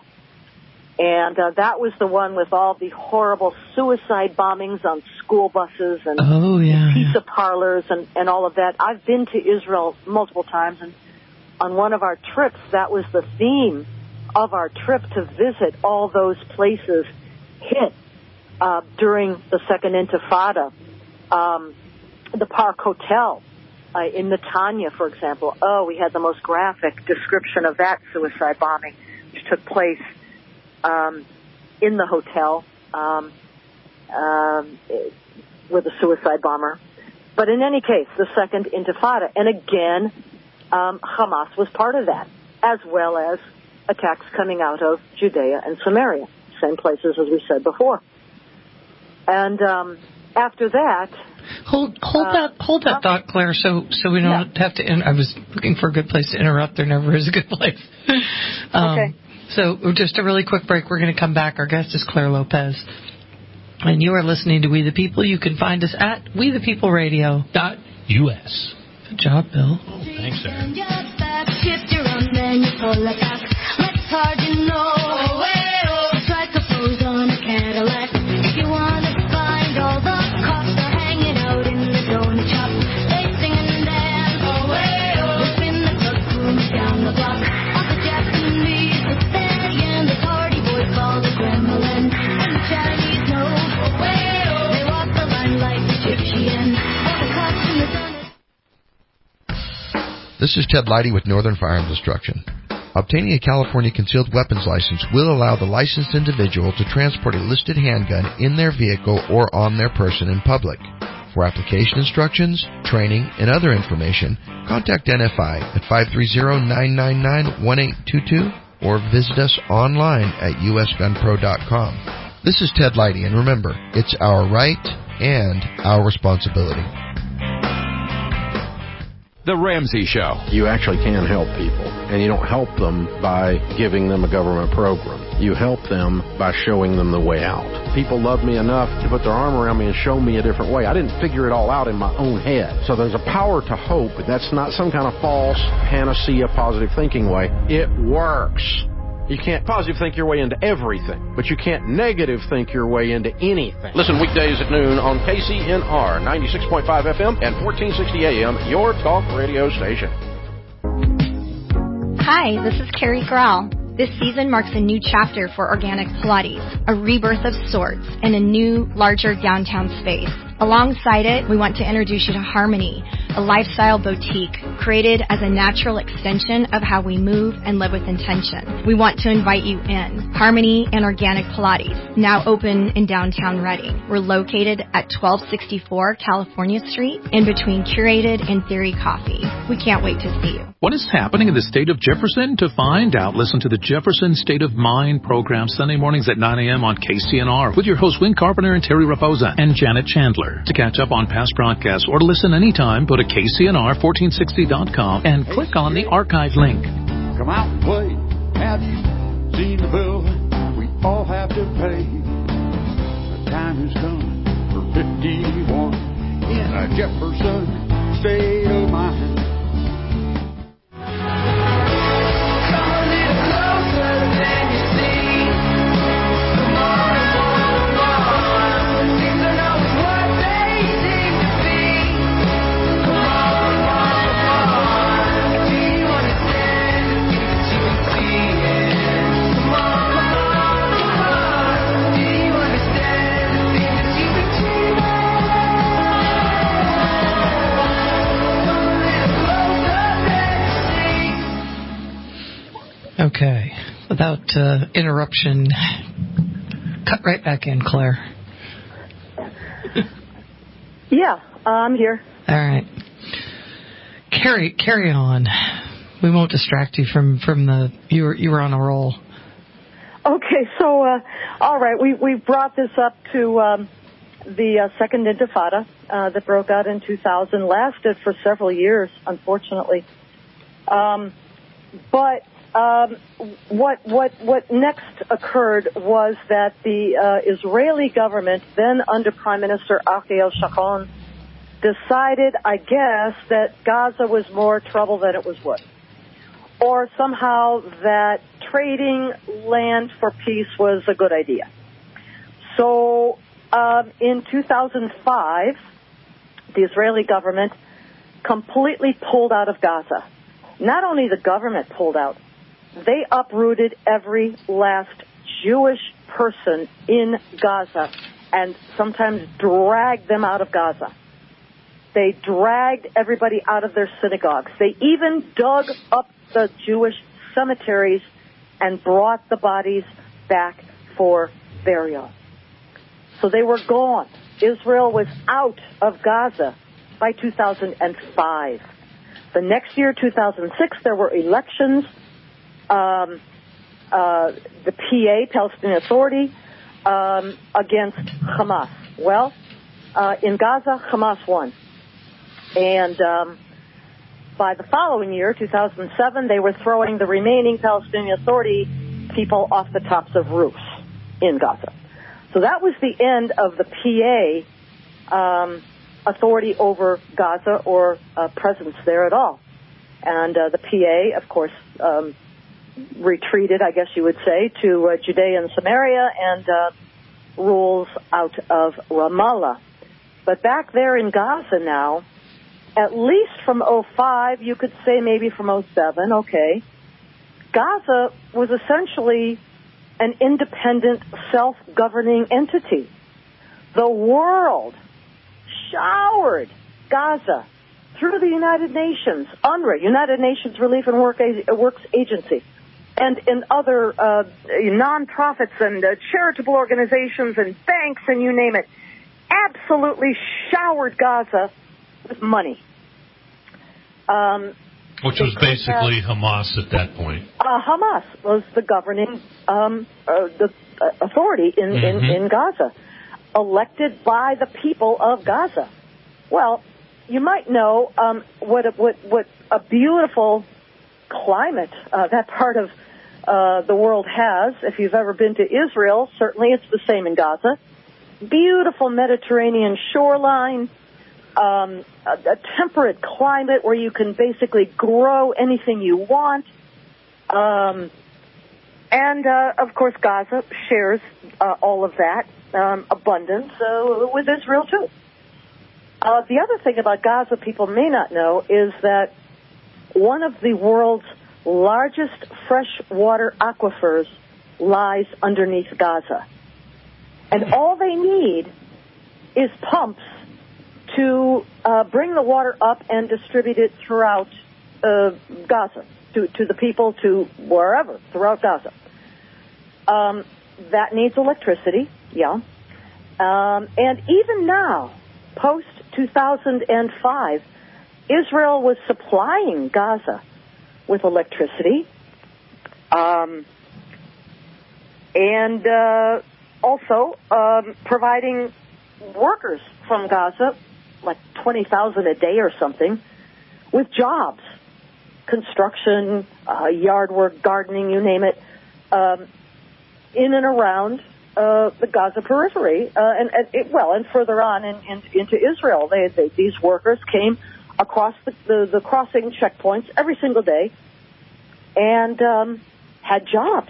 And uh, that was the one with all the horrible suicide bombings on school buses and oh, yeah, pizza yeah. parlors and, and all of that. I've been to Israel multiple times, and on one of our trips, that was the theme of our trip, to visit all those places hit uh, during the Second Intifada. Um, the Park Hotel uh, in Netanya, for example. Oh, we had the most graphic description of that suicide bombing, which took place Um, in the hotel um, um, with a suicide bomber. But in any case, the Second Intifada. And again, um, Hamas was part of that, as well as attacks coming out of Judea and Samaria, same places as we said before. And um, after that... Hold hold uh, that hold that uh, thought, Claire, so so we don't yeah. have to... In, I was looking for a good place to interrupt. There never is a good place. um, okay. So just a really quick break. We're going to come back. Our guest is Claire Lopez. And you are listening to We the People. You can find us at we the people radio dot U S. Good job, Bill. Oh, thanks, sir. Chinese know, they walk the line like Egyptian. This is Ted Leidy with Northern Firearms Instruction. Obtaining a California concealed weapons license will allow the licensed individual to transport a listed handgun in their vehicle or on their person in public. For application instructions, training, and other information, contact N F I at five three zero, nine nine nine, one eight two two or visit us online at U S gun pro dot com. This is Ted Leidy, and remember, it's our right and our responsibility. The Ramsey Show. You actually can help people, and you don't help them by giving them a government program. You help them by showing them the way out. People love me enough to put their arm around me and show me a different way. I didn't figure it all out in my own head. So there's a power to hope, but that's not some kind of false panacea positive thinking way. It works. You can't positive think your way into everything, but you can't negative think your way into anything. Listen weekdays at noon on K C N R ninety-six point five F M and fourteen sixty A M, your talk radio station. Hi, this is Carrie Corral. This season marks a new chapter for Organic Pilates, a rebirth of sorts in a new, larger downtown space. Alongside it, we want to introduce you to Harmony, a lifestyle boutique created as a natural extension of how we move and live with intention. We want to invite you in. Harmony and Organic Pilates, now open in downtown Redding. We're located at twelve sixty-four California Street, in between Curated and Theory Coffee. We can't wait to see you. What is happening in the state of Jefferson? To find out, listen to the Jefferson State of Mind program Sunday mornings at nine a.m. on K C N R with your hosts Win Carpenter and Terry Raposa and Janet Chandler. To catch up on past broadcasts or to listen anytime, go to K C N R fourteen sixty dot com and click on the archive link. Come out and play. Have you seen the bill we all have to pay? The time has come for fifty-one in a Jefferson state of mind. Okay. Without uh, interruption, cut right back in, Claire. Yeah, uh, I'm here. All right. Carry carry on. We won't distract you from, from the you were you were on a roll. Okay, so uh, all right, we we brought this up to um, the uh, second Intifada uh, that broke out in two thousand, lasted for several years, unfortunately. Um, but um, what what what next occurred was that the uh, Israeli government, then under Prime Minister Ariel Sharon, decided, I guess, that Gaza was more trouble than it was wood, or somehow that trading land for peace was a good idea. So um, in two thousand five, the Israeli government completely pulled out of Gaza. Not only the government pulled out, they uprooted every last Jewish person in Gaza and sometimes dragged them out of Gaza. They dragged everybody out of their synagogues. They even dug up the Jewish cemeteries and brought the bodies back for burial. So they were gone. Israel was out of Gaza by two thousand five. The next year, two thousand six, there were elections. Um, uh, the P A, Palestinian Authority, um, against Hamas. Well, uh, in Gaza, Hamas won. And um, by the following year, two thousand seven, they were throwing the remaining Palestinian Authority people off the tops of roofs in Gaza. So that was the end of the P A um, authority over Gaza or uh, presence there at all. And uh, the P A, of course, um, retreated, I guess you would say, to uh, Judea and Samaria and uh, rules out of Ramallah. But back there in Gaza now, at least from oh five, you could say maybe from oh seven, okay, Gaza was essentially an independent, self-governing entity. The world showered Gaza through the United Nations, UNRWA, United Nations Relief and Work A- Works Agency, and, and other uh, non-profits and uh, charitable organizations and banks and you name it, absolutely showered Gaza with money. Um, Which was basically have, Hamas at that point. Uh, Hamas was the governing um, uh, the uh, authority in, mm-hmm. in, in Gaza, elected by the people of Gaza. Well, you might know um, what, a, what, what a beautiful climate uh, that part of uh, the world has. If you've ever been to Israel, certainly it's the same in Gaza. Beautiful Mediterranean shoreline, um, a, a temperate climate where you can basically grow anything you want. Um, and, uh, of course, Gaza shares uh, all of that um, abundance uh, with Israel, too. Uh, the other thing about Gaza people may not know is that one of the world's largest freshwater aquifers lies underneath Gaza. And all they need is pumps to uh, bring the water up and distribute it throughout uh, Gaza, to, to the people, to wherever, throughout Gaza. Um, that needs electricity, yeah. Um, and even now, post two thousand five, Israel was supplying Gaza with electricity, um, and uh, also um, providing workers from Gaza, like twenty thousand a day or something, with jobs, construction, uh, yard work, gardening, you name it, um, in and around uh, the Gaza periphery, uh, and, and it, well, and further on in, in, into Israel. They, they, these workers came across the, the, the crossing checkpoints every single day and um, had jobs.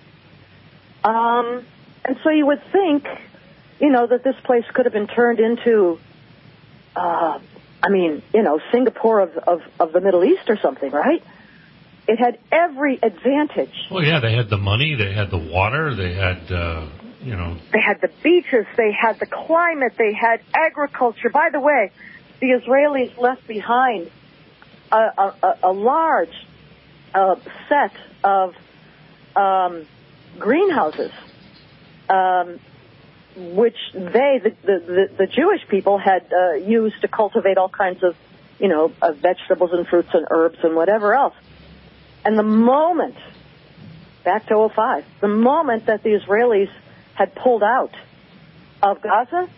Um, and so you would think, you know, that this place could have been turned into, uh, I mean, you know, Singapore of, of, of the Middle East or something, right? It had every advantage. Well, yeah, they had the money, they had the water, they had, uh, you know... They had the beaches, they had the climate, they had agriculture. By the way, the Israelis left behind a, a, a large uh, set of um, greenhouses, um, which they, the, the, the Jewish people, had uh, used to cultivate all kinds of, you know, uh, vegetables and fruits and herbs and whatever else. And the moment, back to oh five, the moment that the Israelis had pulled out of Gaza,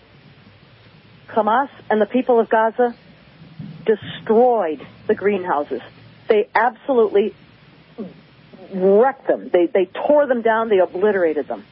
Hamas and the people of Gaza destroyed the greenhouses. They absolutely wrecked them. They they tore them down. They obliterated them.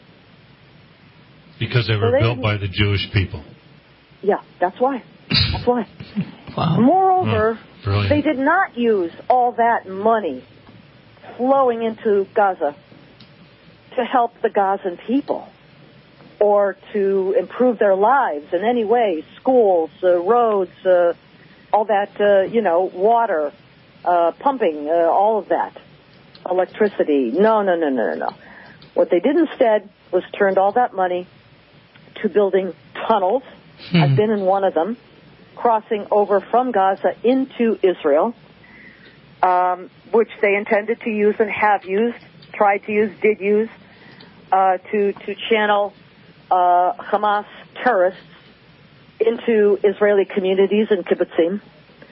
Because they were so they, built by the Jewish people. Yeah, that's why. That's why. Wow. Moreover, oh, they did not use all that money flowing into Gaza to help the Gazan people or to improve their lives in any way, schools, uh, roads, uh, all that, uh, you know, water, uh, pumping, uh, all of that, electricity. No, no, no, no, no, no. What they did instead was turned all that money to building tunnels. Hmm. I've been in one of them, crossing over from Gaza into Israel, um, which they intended to use and have used, tried to use, did use, uh, to, to channel uh, Hamas terrorists into Israeli communities and kibbutzim.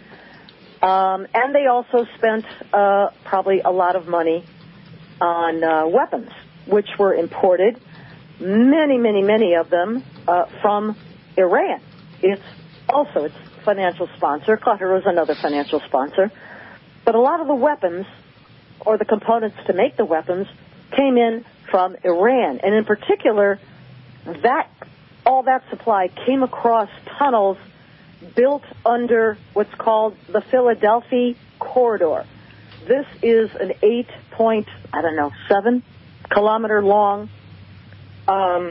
Um, and they also spent uh, probably a lot of money on uh, weapons, which were imported, many, many, many of them uh, from Iran. It's also its financial sponsor. Qatar is another financial sponsor. But a lot of the weapons, or the components to make the weapons, came in from Iran. And in particular, that all that supply came across tunnels built under what's called the Philadelphia Corridor. This is an eight point, I don't know, seven kilometer long um,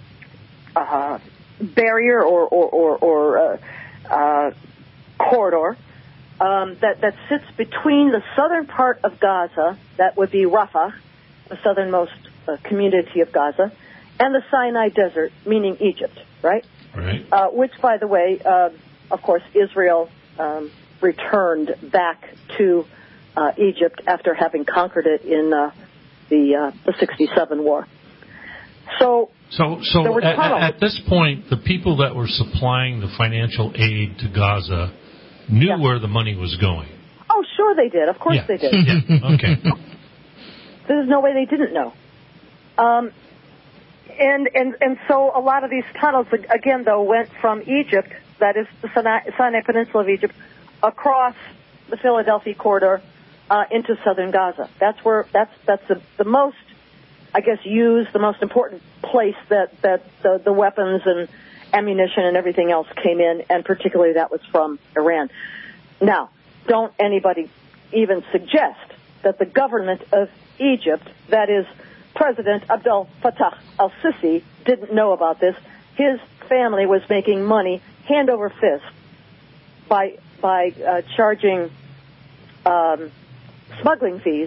uh, barrier or, or, or, or uh, uh, corridor um, that, that sits between the southern part of Gaza, that would be Rafah, the southernmost uh, community of Gaza, and the Sinai Desert, meaning Egypt, right? Right. Uh, which, by the way, uh, of course, Israel um, returned back to uh, Egypt after having conquered it in uh, the uh, the sixty-seven war. So, so, so there were at, tunnels. at this point, the people that were supplying the financial aid to Gaza knew Yeah. where the money was going. Oh, sure they did. Of course Yeah. they did. Yeah. Okay. There's no way they didn't know. Um, and, and, and so a lot of these tunnels, again, though, went from Egypt, that is the Sinai, Sinai Peninsula of Egypt, across the Philadelphia corridor uh, into southern Gaza. That's where, that's, that's the, the most, I guess, used, the most important place that, that the, the weapons and ammunition and everything else came in, and particularly that was from Iran. Now, don't anybody even suggest that the government of Egypt, that is President Abdel Fattah al-Sisi, didn't know about this. His family was making money hand over fist by by uh, charging um, smuggling fees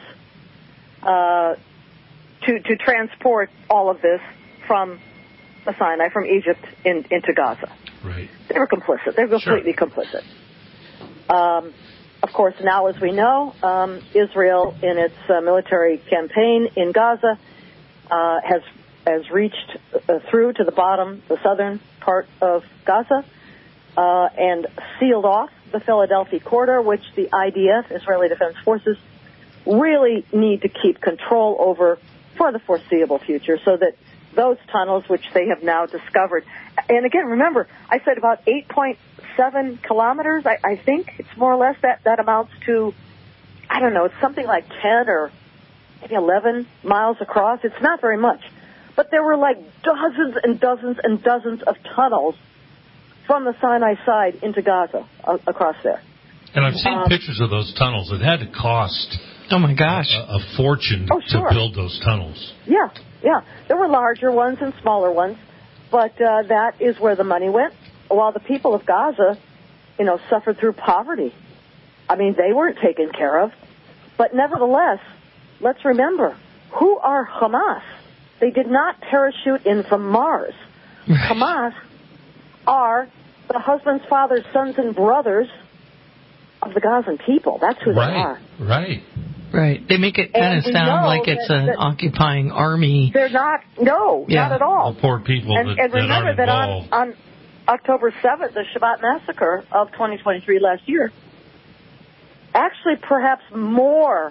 uh, to to transport all of this from the Sinai, from Egypt in, into Gaza. Right. They were complicit. They were completely sure. complicit. Um, of course, now as we know, um, Israel in its uh, military campaign in Gaza uh, has has reached uh, through to the bottom, the southern part of Gaza, uh, and sealed off the Philadelphia corridor, which the I D F, Israeli Defense Forces, really need to keep control over for the foreseeable future, so that those tunnels, which they have now discovered, and again, remember, I said about eight point seven kilometers, I, I think it's more or less that, that amounts to, I don't know, it's something like ten or maybe eleven miles across. It's not very much. But there were like dozens and dozens and dozens of tunnels from the Sinai side into Gaza uh, across there. And I've seen um, pictures of those tunnels. It had to cost oh my gosh a, a fortune oh, sure. to build those tunnels. Yeah, yeah. There were larger ones and smaller ones, but uh, that is where the money went. While the people of Gaza, you know, suffered through poverty. I mean, they weren't taken care of. But nevertheless, let's remember, who are Hamas? They did not parachute in from Mars. Right. Hamas are the husbands, fathers, sons, and brothers of the Gazan people. That's who right. they are. Right. Right. They make it kind of sound like it's that, an that occupying army. They're not. No, yeah. not at all. The poor people and, that, and remember that that aren't on, on October seventh, the Shabbat massacre of twenty twenty-three last year, actually perhaps more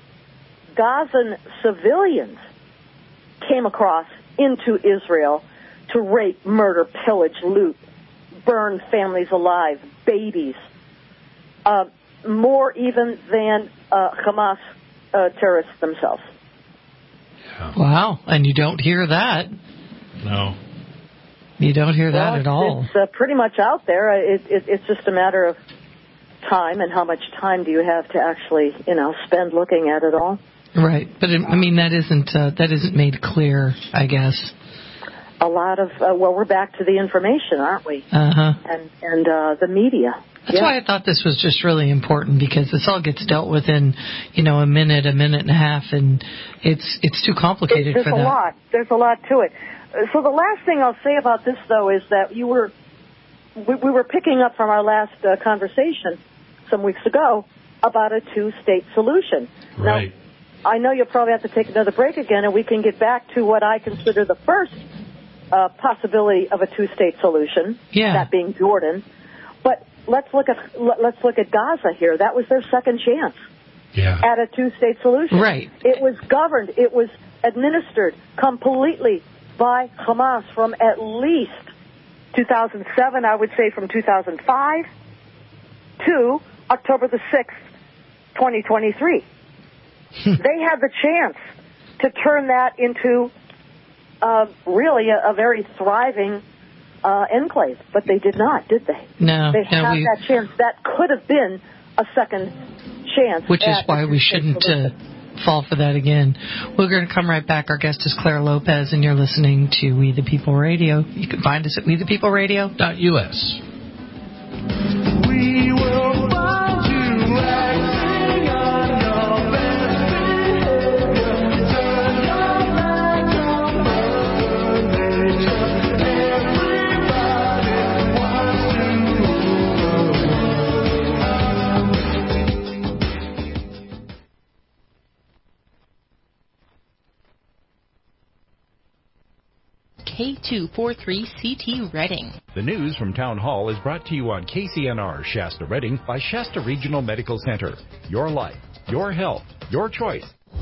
Gazan civilians came across into Israel to rape, murder, pillage, loot, burn families alive, babies, uh, more even than uh, Hamas uh, terrorists themselves. Yeah. Wow, and you don't hear that. No. You don't hear well, that at all. It's uh, pretty much out there. It, it, it's just a matter of time, and how much time do you have to actually, you know, spend looking at it all. Right, but it, I mean that isn't uh, that isn't made clear, I guess. A lot of uh, well, we're back to the information, aren't we? Uh huh. And and uh, the media. That's yeah. why I thought this was just really important, because this all gets dealt with in, you know, a minute, a minute and a half, and it's it's too complicated it, there's for a that. lot. There's a lot to it. Uh, so the last thing I'll say about this, though, is that you were we, we were picking up from our last uh, conversation some weeks ago about a two-state solution. Right. Now, I know you'll probably have to take another break again, and we can get back to what I consider the first uh, possibility of a two-state solution, yeah. that being Jordan. But let's look at let's look at Gaza here. That was their second chance yeah. at a two-state solution. Right. It was governed. It was administered completely by Hamas from at least two thousand seven, I would say from two thousand five to October the sixth, twenty twenty-three. They had the chance to turn that into uh, really a, a very thriving uh, enclave, but they did not, did they? No. They no, had we, that chance. That could have been a second chance. Which is why we shouldn't uh, fall for that again. We're going to come right back. Our guest is Claire Lopez, and you're listening to We the People Radio. You can find us at we the people radio dot U S. We will find you acting on your best behavior. Turn your back on Mother Nature. Everybody wants to rule the world. K two four three C T Reading. The news from Town Hall is brought to you on K C N R Shasta Reading by Shasta Regional Medical Center. Your life, your health, your choice.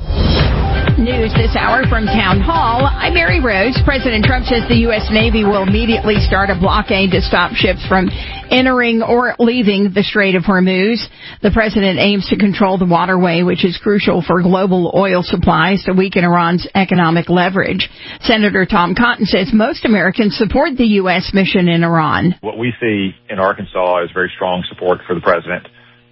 News this hour from Town Hall. I'm Mary Rose. President Trump says the U S. Navy will immediately start a blockade to stop ships from entering or leaving the Strait of Hormuz. The president aims to control the waterway, which is crucial for global oil supplies to weaken Iran's economic leverage. Senator Tom Cotton says most Americans support the U S mission in Iran. What we see in Arkansas is very strong support for the president.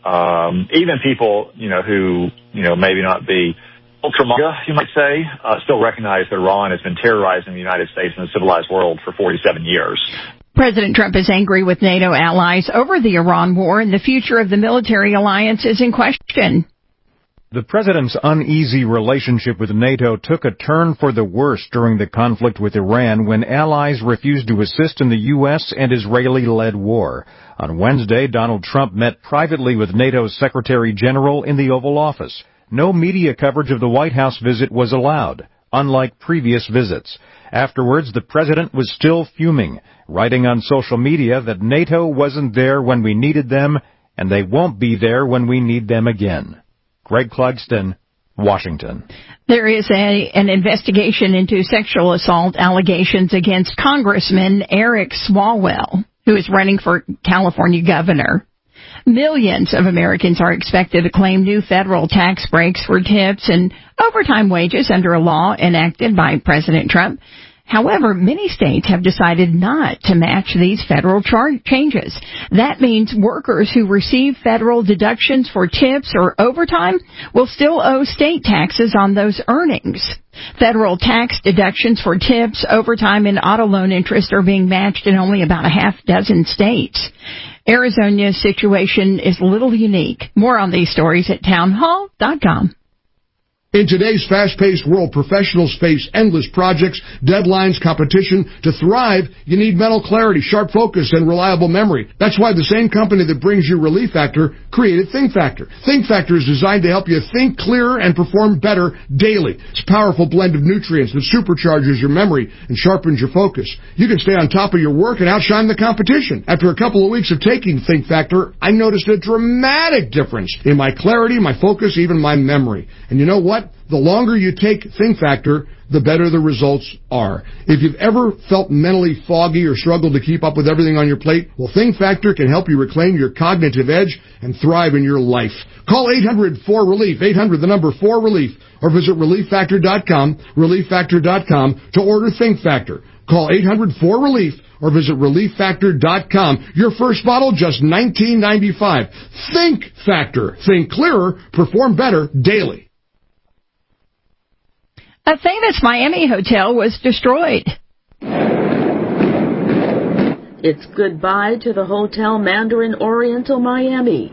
Um, even people, you know, who, you know, maybe not be ultra-MAGA, you might say, uh, still recognize that Iran has been terrorizing the United States and the civilized world for forty-seven years. President Trump is angry with NATO allies over the Iran war, and the future of the military alliance is in question. The president's uneasy relationship with NATO took a turn for the worse during the conflict with Iran when allies refused to assist in the U S and Israeli-led war. On Wednesday, Donald Trump met privately with NATO's Secretary General in the Oval Office. No media coverage of the White House visit was allowed, unlike previous visits. Afterwards, the president was still fuming, writing on social media that NATO wasn't there when we needed them, and they won't be there when we need them again. Greg Clugston, Washington. There is a, an investigation into sexual assault allegations against Congressman Eric Swalwell, who is running for California governor. Millions of Americans are expected to claim new federal tax breaks for tips and overtime wages under a law enacted by President Trump. However, many states have decided not to match these federal char- changes. That means workers who receive federal deductions for tips or overtime will still owe state taxes on those earnings. Federal tax deductions for tips, overtime, and auto loan interest are being matched in only about a half dozen states. Arizona's situation is a little unique. More on these stories at town hall dot com. In today's fast-paced world, professionals face endless projects, deadlines, competition. To thrive, you need mental clarity, sharp focus, and reliable memory. That's why the same company that brings you Relief Factor created Think Factor. Think Factor is designed to help you think clearer and perform better daily. It's a powerful blend of nutrients that supercharges your memory and sharpens your focus. You can stay on top of your work and outshine the competition. After a couple of weeks of taking Think Factor, I noticed a dramatic difference in my clarity, my focus, even my memory. And you know what? The longer you take Think Factor, the better the results are. If you've ever felt mentally foggy or struggled to keep up with everything on your plate, well, Think Factor can help you reclaim your cognitive edge and thrive in your life. Call eight hundred four relief, eight hundred the number four relief, or visit relief factor dot com, relief factor dot com to order Think Factor. Call eight hundred four relief or visit relief factor dot com. Your first bottle, just nineteen ninety-five. Think Factor. Think clearer, perform better daily. A famous Miami hotel was destroyed. It's goodbye to the Hotel Mandarin Oriental Miami.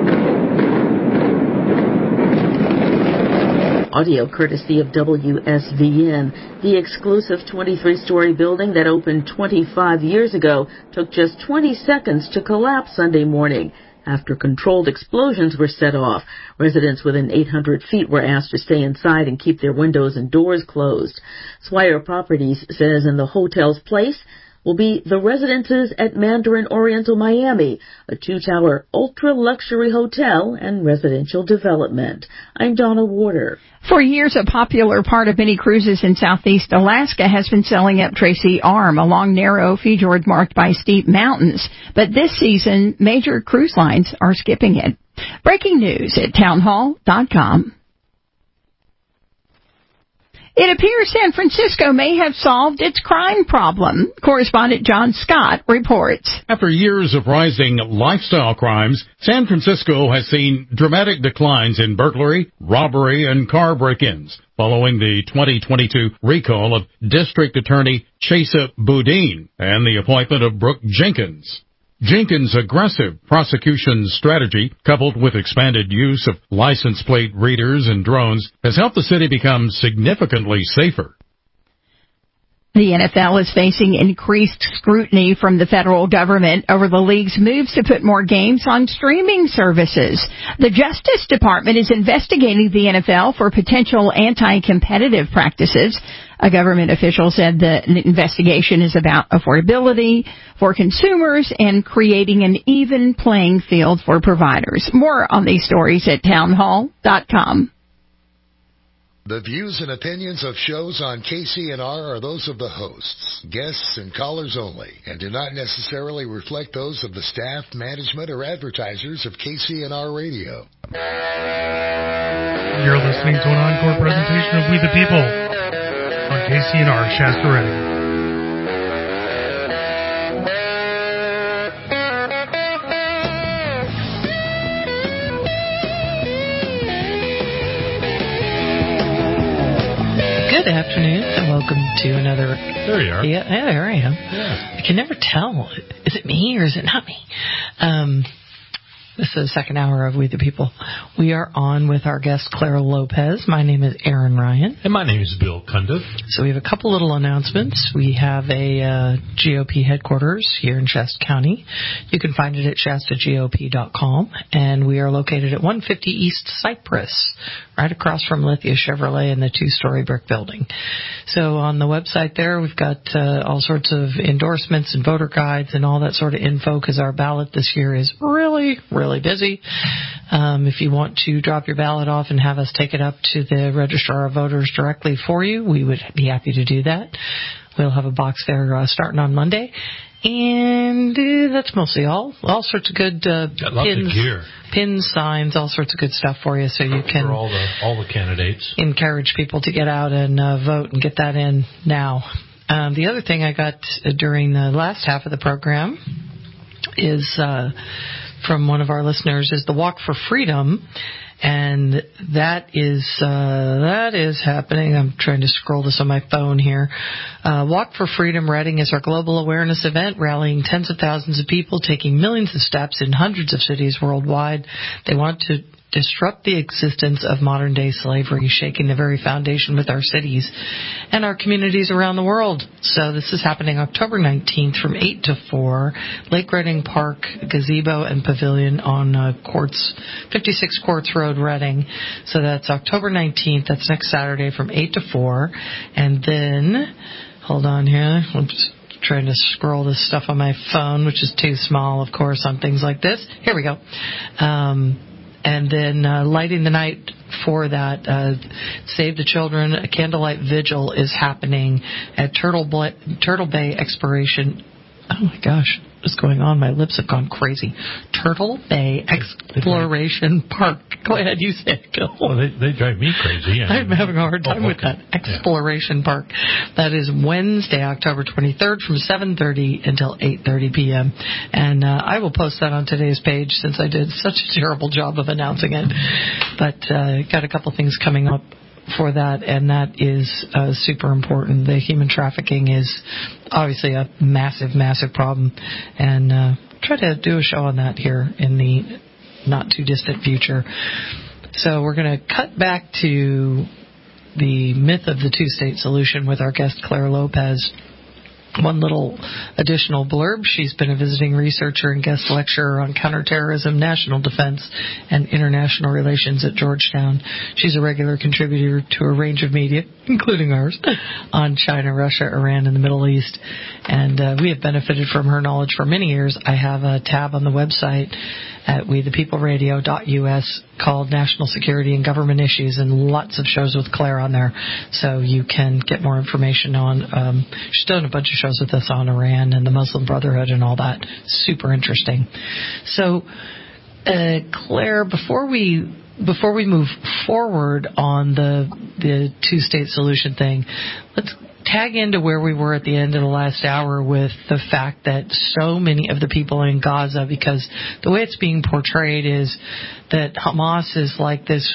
Audio courtesy of W S V N. The exclusive twenty-three story building that opened twenty-five years ago took just twenty seconds to collapse Sunday morning after controlled explosions were set off. Residents within eight hundred feet were asked to stay inside and keep their windows and doors closed. Swire Properties says in the hotel's place will be the residences at Mandarin Oriental Miami, a two-tower ultra-luxury hotel and residential development. I'm Donna Warder. For years, a popular part of many cruises in southeast Alaska has been sailing up Tracy Arm, a long, narrow fjord marked by steep mountains. But this season, major cruise lines are skipping it. Breaking news at town hall dot com. It appears San Francisco may have solved its crime problem. Correspondent John Scott reports. After years of rising lifestyle crimes, San Francisco has seen dramatic declines in burglary, robbery, and car break-ins following the twenty twenty-two recall of District Attorney Chesa Boudin and the appointment of Brooke Jenkins. Jenkins' aggressive prosecution strategy, coupled with expanded use of license plate readers and drones, has helped the city become significantly safer. The N F L is facing increased scrutiny from the federal government over the league's moves to put more games on streaming services. The Justice Department is investigating the N F L for potential anti-competitive practices. A government official said the investigation is about affordability for consumers and creating an even playing field for providers. More on these stories at townhall dot com. The views and opinions of shows on K C N R are those of the hosts, guests, and callers only, and do not necessarily reflect those of the staff, management, or advertisers of K C N R Radio. You're listening to an encore presentation of We the People on K C N R Shasta Redding. Good afternoon, and welcome to another... There you are. Yeah, yeah there I am. Yeah. I can never tell. Is it me or is it not me? Um, this is the second hour of We the People. We are on with our guest, Claire Lopez. My name is Aaron Ryan. And my name is Bill Cundiff. So we have a couple little announcements. We have a uh, G O P headquarters here in Shasta County. You can find it at shasta G O P dot com. And we are located at one fifty East Cypress, right across from Lithia Chevrolet in the two-story brick building. So on the website there, we've got uh, all sorts of endorsements and voter guides and all that sort of info, because our ballot this year is really, really busy. Um, if you want to drop your ballot off and have us take it up to the registrar of voters directly for you, we would be happy to do that. We'll have a box there uh, starting on Monday. And uh, that's mostly all. All sorts of good uh, pins, pins, signs, all sorts of good stuff for you, so you can for all the all the candidates. Encourage people to get out and uh, vote and get that in now. Um, the other thing I got uh, during the last half of the program is uh, from one of our listeners is the Walk for Freedom. And that is uh, that is happening. I'm trying to scroll this on my phone here. Uh, Walk for Freedom Reading is our global awareness event, rallying tens of thousands of people, taking millions of steps in hundreds of cities worldwide. They want to disrupt the existence of modern-day slavery, shaking the very foundation with our cities and our communities around the world. So this is happening October nineteenth from eight to four, Lake Reading Park, Gazebo and Pavilion on uh, Quartz, fifty-six Quartz Road, Reading. So that's October nineteenth. That's next Saturday from eight to four. And then, hold on here. I'm just trying to scroll this stuff on my phone, which is too small, of course, on things like this. Here we go. Um... And then uh, lighting the night for that, uh, Save the Children, a candlelight vigil is happening at Turtle, Bla- Turtle Bay Exploration. Oh, my gosh. What's going on? My lips have gone crazy. Turtle Bay Exploration Park. Go ahead, you say it, Bill. Well, they, they drive me crazy. Yeah. I'm having a hard time oh, okay. with that. Exploration yeah. Park. That is Wednesday, October twenty-third from seven thirty until eight thirty p.m. And uh, I will post that on today's page since I did such a terrible job of announcing it. But uh, got a couple things coming up for that, and that is uh, super important. The human trafficking is obviously a massive, massive problem, and uh, try to do a show on that here in the not too distant future. So we're going to cut back to the myth of the two-state solution with our guest Claire Lopez. One little additional blurb. She's been a visiting researcher and guest lecturer on counterterrorism, national defense, and international relations at Georgetown. She's a regular contributor to a range of media, including ours, on China, Russia, Iran, and the Middle East. And uh, we have benefited from her knowledge for many years. I have a tab on the website at we the people radio dot U S called National Security and Government Issues, and lots of shows with Claire on there, so you can get more information on. Um, she's done a bunch of shows with us on Iran and the Muslim Brotherhood and all that. Super interesting. So, uh, Claire, before we before we move forward on the the two-state solution thing, let's tag into where we were at the end of the last hour with the fact that so many of the people in Gaza, because the way it's being portrayed is that Hamas is like this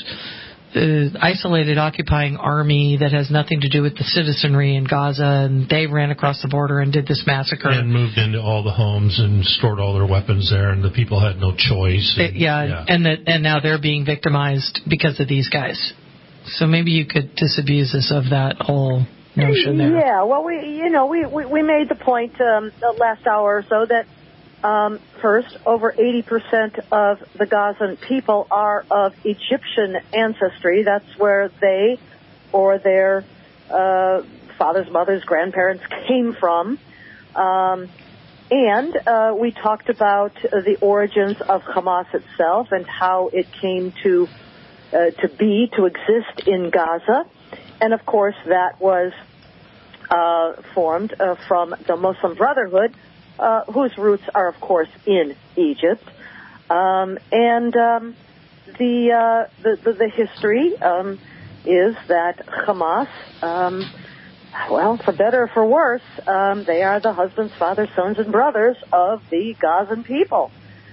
uh, isolated occupying army that has nothing to do with the citizenry in Gaza, and they ran across the border and did this massacre. And moved into all the homes and stored all their weapons there, and the people had no choice. And, it, yeah, yeah, and that and now they're being victimized because of these guys. So maybe you could disabuse us of that whole notion there. Yeah, well, we you know we we, we made the point um, the last hour or so that um, first, over eighty percent of the Gazan people are of Egyptian ancestry. That's where they or their uh, fathers, mothers, grandparents came from. Um, and uh, we talked about uh, the origins of Hamas itself and how it came to uh, to be, to exist in Gaza. And, of course, that was uh, formed uh, from the Muslim Brotherhood, uh, whose roots are, of course, in Egypt. Um, and um, the, uh, the, the the history um, is that Hamas, um, well, for better or for worse, um, they are the husbands, fathers, sons, and brothers of the Gazan people.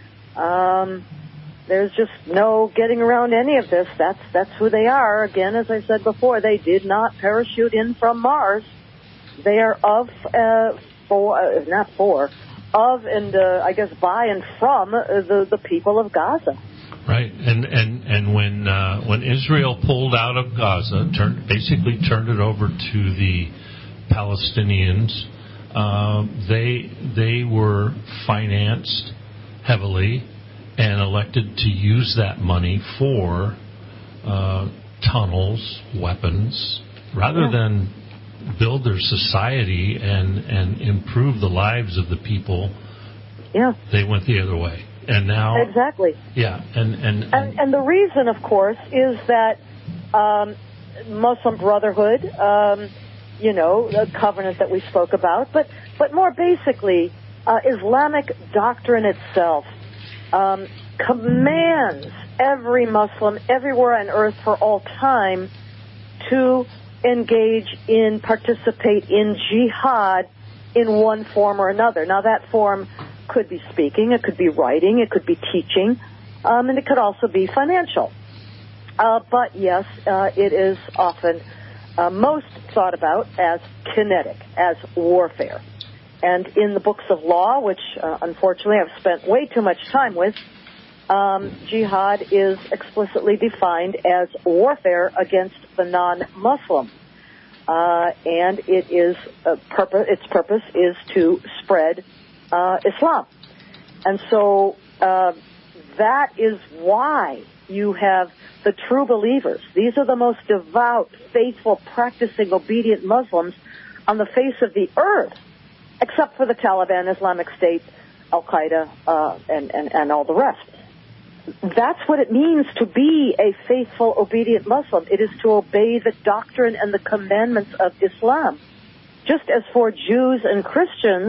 Um, there's just no getting around any of this. That's that's who they are. Again, as I said before, they did not parachute in from Mars. They are of, uh, for, uh, not for, of and uh, I guess by and from uh, the the people of Gaza. Right, and and and when uh, when Israel pulled out of Gaza, turned basically turned it over to the Palestinians, uh, they they were financed heavily and elected to use that money for uh, tunnels, weapons, rather yeah. than build their society and and improve the lives of the people. Yeah, they went the other way. And now, exactly. Yeah, and and, and and and the reason, of course, is that um, Muslim Brotherhood, um, you know, the covenant that we spoke about, but but more basically, uh, Islamic doctrine itself um, commands every Muslim everywhere on earth for all time to engage in, participate in jihad in one form or another. Now, that form could be speaking, it could be writing, it could be teaching, um, and it could also be financial. Uh, but yes, uh, it is often uh, most thought about as kinetic, as warfare. And in the books of law, which uh, unfortunately I've spent way too much time with, um, jihad is explicitly defined as warfare against the non-Muslim. Uh, and it is uh, purpose, its purpose is to spread Uh, Islam. And so uh, that is why you have the true believers. These are the most devout, faithful, practicing, obedient Muslims on the face of the earth, except for the Taliban, Islamic State, Al-Qaeda, uh, and, and, and all the rest. That's what it means to be a faithful, obedient Muslim. It is to obey the doctrine and the commandments of Islam. Just as for Jews and Christians,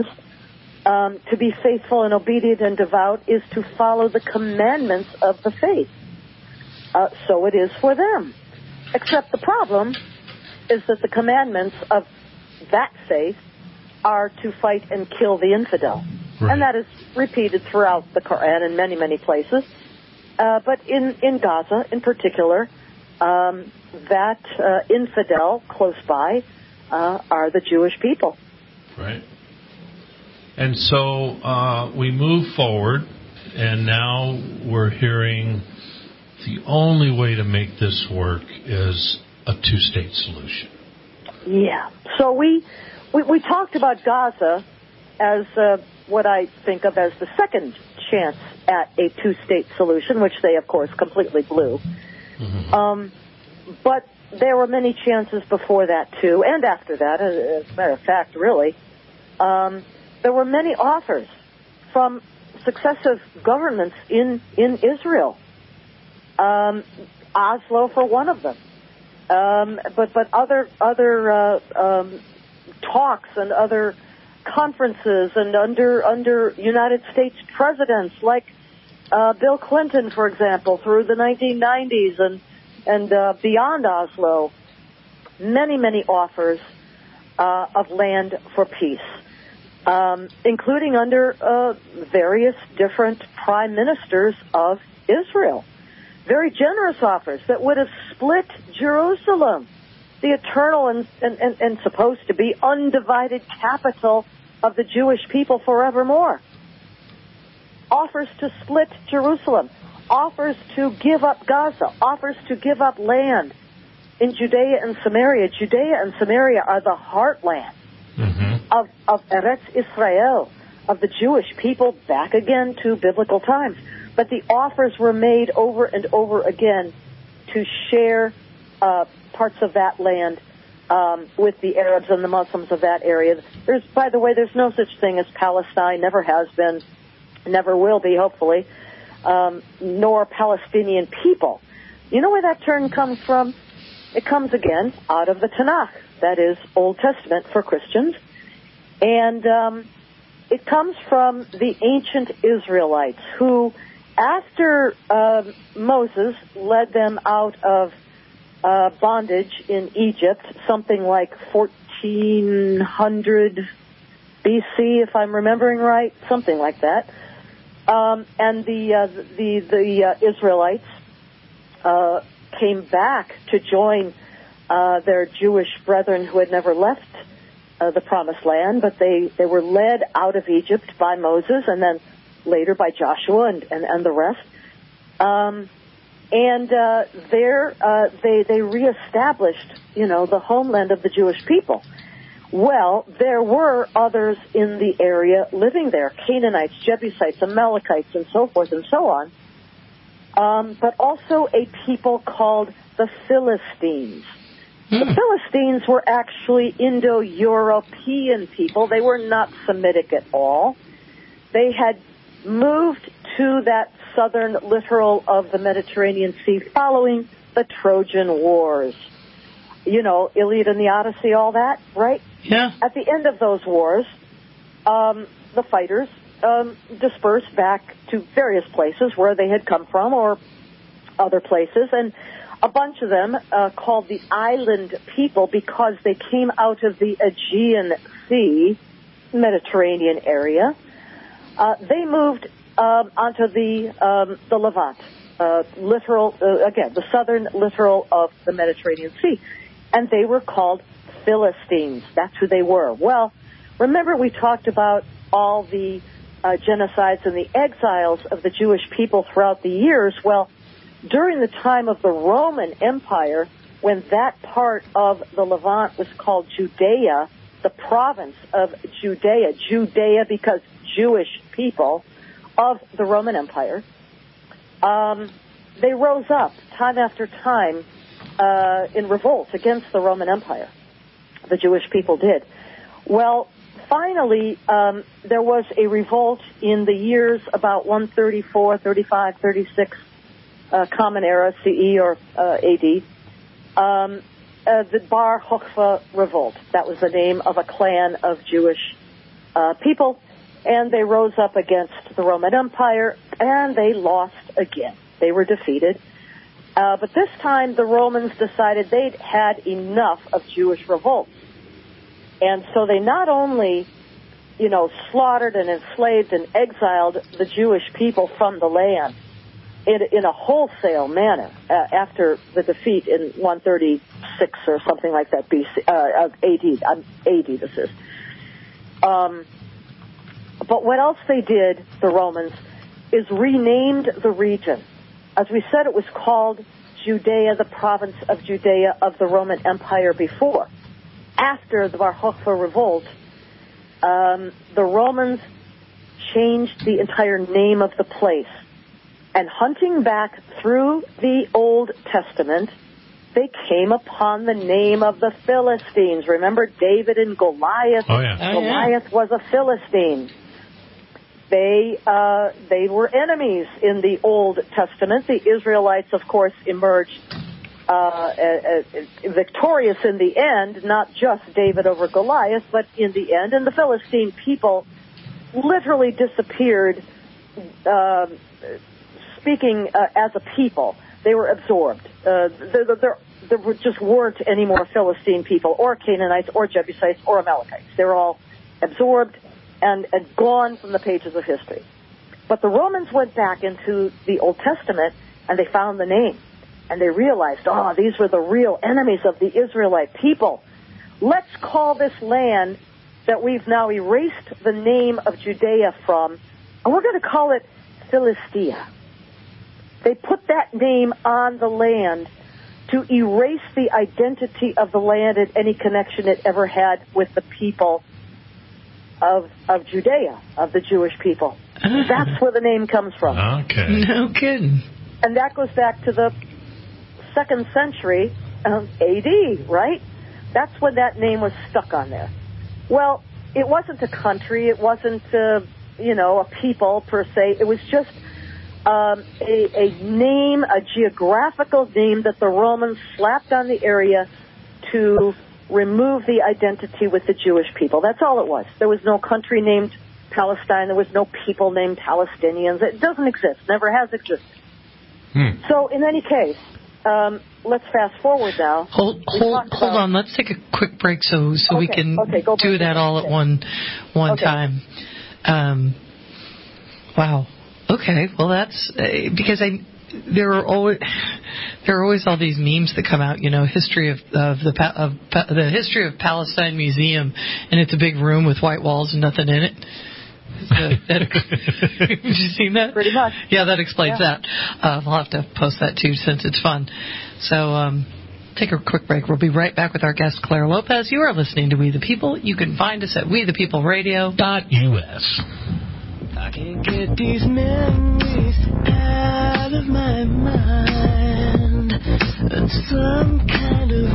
Um, to be faithful and obedient and devout is to follow the commandments of the faith. Uh, so it is for them. Except the problem is that the commandments of that faith are to fight and kill the infidel. Right. And that is repeated throughout the Quran in many, many places. Uh, but in, in Gaza in particular, um, that uh, infidel close by uh, are the Jewish people. Right. And so uh, we move forward, and now we're hearing the only way to make this work is a two-state solution. Yeah. So we we, we talked about Gaza as uh, what I think of as the second chance at a two-state solution, which they, of course, completely blew. Mm-hmm. Um, but there were many chances before that, too, and after that, as a matter of fact, really. Um There were many offers from successive governments in, in Israel. Um, Oslo for one of them. Um, but, but other, other, uh, um, talks and other conferences and under, under United States presidents like, uh, Bill Clinton, for example, through the nineteen nineties and, and, uh, beyond Oslo. Many, many offers, uh, of land for peace. Um, including under uh, various different prime ministers of Israel. Very generous offers that would have split Jerusalem, the eternal and, and, and, and supposed to be undivided capital of the Jewish people forevermore. Offers to split Jerusalem. Offers to give up Gaza. Offers to give up land in Judea and Samaria. Judea and Samaria are the heartland. Mm-hmm. Of, of Eretz Israel, of the Jewish people, back again to biblical times. But the offers were made over and over again to share uh, parts of that land um, with the Arabs and the Muslims of that area. There's, by the way, there's no such thing as Palestine, never has been, never will be, hopefully, um, nor Palestinian people. You know where that term comes from? It comes again out of the Tanakh, that is Old Testament for Christians, and um, it comes from the ancient Israelites who, after uh, Moses led them out of uh, bondage in Egypt, something like fourteen hundred B C, if I'm remembering right, something like that, um, and the uh, the the uh, Israelites uh, came back to join uh, their Jewish brethren who had never left uh, the Promised Land, but they, they were led out of Egypt by Moses and then later by Joshua and, and, and the rest. Um, and uh, there uh, they, they reestablished, you know, the homeland of the Jewish people. Well, there were others in the area living there, Canaanites, Jebusites, Amalekites, and so forth and so on. Um, but also a people called the Philistines. Mm. The Philistines were actually Indo-European people. They were not Semitic at all. They had moved to that southern littoral of the Mediterranean Sea following the Trojan Wars. You know, Iliad and the Odyssey, all that, right? Yeah. At the end of those wars, um, the fighters Um, dispersed back to various places where they had come from or other places, and a bunch of them uh, called the island people because they came out of the Aegean Sea, Mediterranean area. Uh, they moved um, onto the um, the Levant, uh, littoral uh, again the southern littoral of the Mediterranean Sea, and they were called Philistines. That's who they were. Well, remember we talked about all the Uh, genocides and the exiles of the Jewish people throughout the years. Well, during the time of the Roman Empire, when that part of the Levant was called Judea, the province of Judea, Judea because Jewish people of the Roman Empire, um, they rose up time after time uh, in revolt against the Roman Empire. The Jewish people did. Well, finally, um, there was a revolt in the years about one thirty-four, thirty-five, thirty-six, uh, Common Era, C E or uh, A D, um, uh, the Bar Kokhba revolt. That was the name of a clan of Jewish uh, people, and they rose up against the Roman Empire, and they lost again. They were defeated. Uh, but this time, the Romans decided they'd had enough of Jewish revolts. And so they not only, you know, slaughtered and enslaved and exiled the Jewish people from the land in, in a wholesale manner uh, after the defeat in one thirty-six or something like that B C, uh, of A D. Um, A D this is. Um, but what else they did, the Romans, is renamed the region. As we said, it was called Judea, the province of Judea of the Roman Empire before. After the Bar Kokhba revolt, um, the Romans changed the entire name of the place. And hunting back through the Old Testament, they came upon the name of the Philistines. Remember David and Goliath? Oh, yeah. Oh, Goliath yeah. was a Philistine. They uh, they were enemies in the Old Testament. The Israelites, of course, emerged Uh, uh, uh, victorious in the end, not just David over Goliath, but in the end. And the Philistine people literally disappeared, uh, speaking uh, as a people. They were absorbed. Uh, there, there, there just weren't any more Philistine people or Canaanites or Jebusites or Amalekites. They were all absorbed and, and gone from the pages of history. But the Romans went back into the Old Testament and they found the name. And they realized, oh, these were the real enemies of the Israelite people. Let's call this land that we've now erased the name of Judea from, and we're going to call it Philistia. They put that name on the land to erase the identity of the land and any connection it ever had with the people of of Judea, of the Jewish people. That's where the name comes from. Okay. No kidding. And that goes back to the second century um, A D, right? That's when that name was stuck on there. Well, it wasn't a country. It wasn't, uh, you know, a people per se. It was just um, a, a name, a geographical name that the Romans slapped on the area to remove the identity with the Jewish people. That's all it was. There was no country named Palestine. There was no people named Palestinians. It doesn't exist. Never has existed. Hmm. So in any case, um, let's fast forward now. Hold, hold, hold on. Let's take a quick break so so okay, we can okay, go do that all at one one okay. time. Um, wow. Okay. Well, that's uh, because I there are always there are always all these memes that come out. You know, history of of the of the history of Palestine Museum, and it's a big room with white walls and nothing in it. So that, have you seen that? Pretty much. Yeah, that explains yeah. that. Uh, I'll have to post that too since it's fun. So um, take a quick break. We'll be right back with our guest Claire Lopez. You are listening to We the People. You can find us at we the people radio dot U S. I can't get these memories out of my mind. It's some kind of